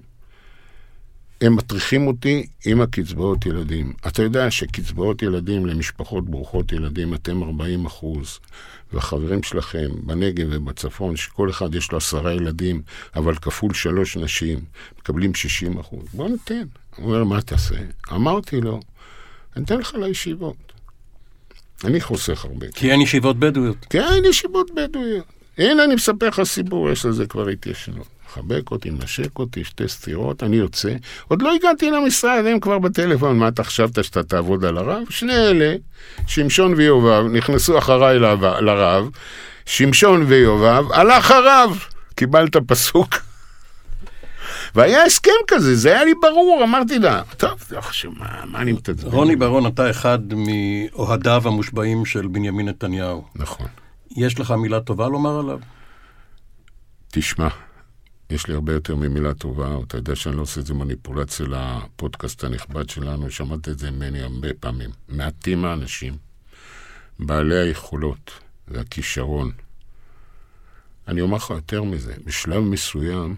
Speaker 3: הם מטריחים אותי עם הקצבאות ילדים. אתה יודע שקצבאות ילדים למשפחות ברוכות ילדים, אתם ארבעים אחוז, והחברים שלכם בנגב ובצפון, שכל אחד יש לו עשרה ילדים, אבל כפול שלוש נשים, מקבלים שישים אחוז. בוא ניתן. הוא אומר, מה תעשה? אמרתי לו, אני אתן לך לישיבות. אני חוסך הרבה.
Speaker 2: כי אין ישיבות בדואיות.
Speaker 3: כי אין ישיבות בדואיות. הנה אני מספר לך סיפור, יש לזה כבר התיישנות. חבק אותי, נשק אותי, שתי סתירות, אני יוצא. עוד לא הגעתי למשרד, הם כבר בטלפון, מה אתה חשבת שאתה תעבוד על הרב? שני אלה, שמשון ויובב, נכנסו אחריי לרב, שמשון ויובב, הלך הרב, קיבלת פסוק. והיה הסכם כזה, זה היה לי ברור, אמרתי לה, טוב, מה, מה אני מתעצבן?
Speaker 2: רוני ברון, אתה אחד מאוהדיו המושבעים של בנימין נתניהו.
Speaker 3: נכון.
Speaker 2: יש לך מילה טובה לומר עליו?
Speaker 3: תשמע, יש לי הרבה יותר ממילה טובה, אתה יודע שאני לא עושה את זה מניפולציה לפודקאסט הנכבד שלנו, שמעת את זה ממני הרבה פעמים. מעטים האנשים, בעלי היכולות והכישרון. אני אומר לך יותר מזה, בשלב מסוים,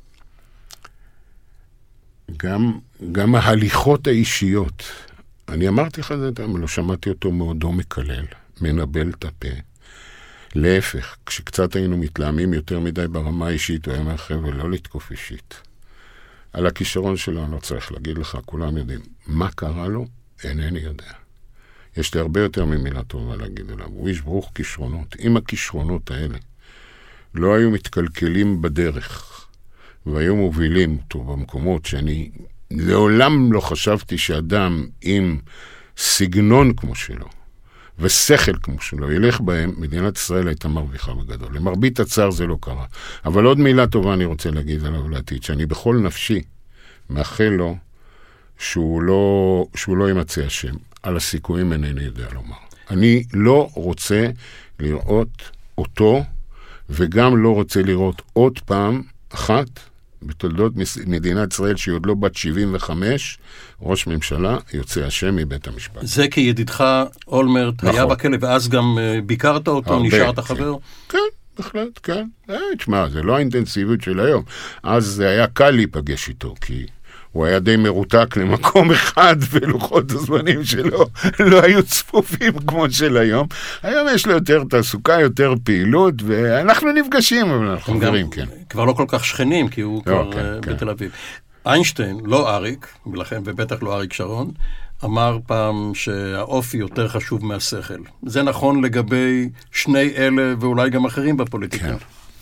Speaker 3: גם, גם ההליכות האישיות, אני אמרתי לך את זה, אבל לא שמעתי אותו מעודו מקלל, מנבל את הפה. להפך, כשקצת היינו מתלהמים יותר מדי ברמה האישית, הוא היה מאחר ולא לתקוף אישית. על הכישרון שלו אני לא צריך להגיד לך, כולם יודעים. מה קרה לו? אינני יודע. יש לי הרבה יותר ממילה טובה להגיד עליו. הוא איש ברוך כישרונות. אם הכישרונות האלה לא היו מתקלקלים בדרך, והיו מובילים אותו במקומות שאני לעולם לא חשבתי שאדם עם סגנון כמו שלו, ושכל כמו שלו, ילך בהם, מדינת ישראל הייתה מרוויחה בגדול. למרבית הצער זה לא קרה. אבל עוד מילה טובה אני רוצה להגיד עליו לעתיד, שאני בכל נפשי מאחל לו שהוא לא, שהוא לא ימצא השם. על הסיכויים אינני יודע לומר. אני לא רוצה לראות אותו, וגם לא רוצה לראות עוד פעם אחת, בתולדות מדינת ישראל שהיא עוד לא בת שבעים וחמש, ראש ממשלה יוצא השם מבית המשפט.
Speaker 2: זה כידידך אולמרט נכון. היה בכלא, ואז גם ביקרת אותו, הרבה, נשארת
Speaker 3: כן.
Speaker 2: חבר?
Speaker 3: כן, בהחלט, כן. אה, תשמע, זה לא האינטנסיביות של היום. אז זה היה קל להיפגש איתו, כי הוא היה די מרותק למקום אחד, ולוחות הזמנים שלו לא היו צפופים כמו של היום. היום יש לו יותר תעסוקה, יותר פעילות, ואנחנו נפגשים, אבל אנחנו חברים, כן.
Speaker 2: כבר לא כל כך שכנים, כי הוא
Speaker 3: לא,
Speaker 2: כבר
Speaker 3: כן,
Speaker 2: בתל
Speaker 3: כן.
Speaker 2: אביב. איינשטיין, לא אריק, ולכן, ובטח לא אריק שרון, אמר פעם שהאופי יותר חשוב מהשכל. זה נכון לגבי שני אלה, ואולי גם אחרים בפוליטיקה.
Speaker 3: כן.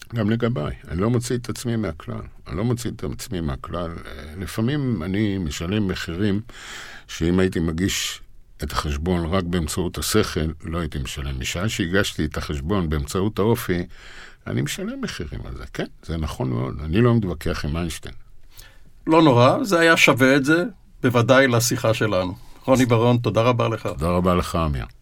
Speaker 3: גם לגביי, אני לא מוציא את עצמי מהכלל. אני לא מוציא את עצמי מהכלל. לפעמים אני משלם מחירים שאם הייתי מגיש את החשבון רק באמצעות השכל, לא הייתי משלם. משעה שהגשתי את החשבון באמצעות האופי, אני משלם מחירים על זה. כן, זה נכון מאוד. אני לא מתווכח עם איינשטיין.
Speaker 2: לא נורא, זה היה שווה את זה, בוודאי לשיחה שלנו. רוני בר-און, תודה רבה לך.
Speaker 3: תודה רבה לך, אמיר.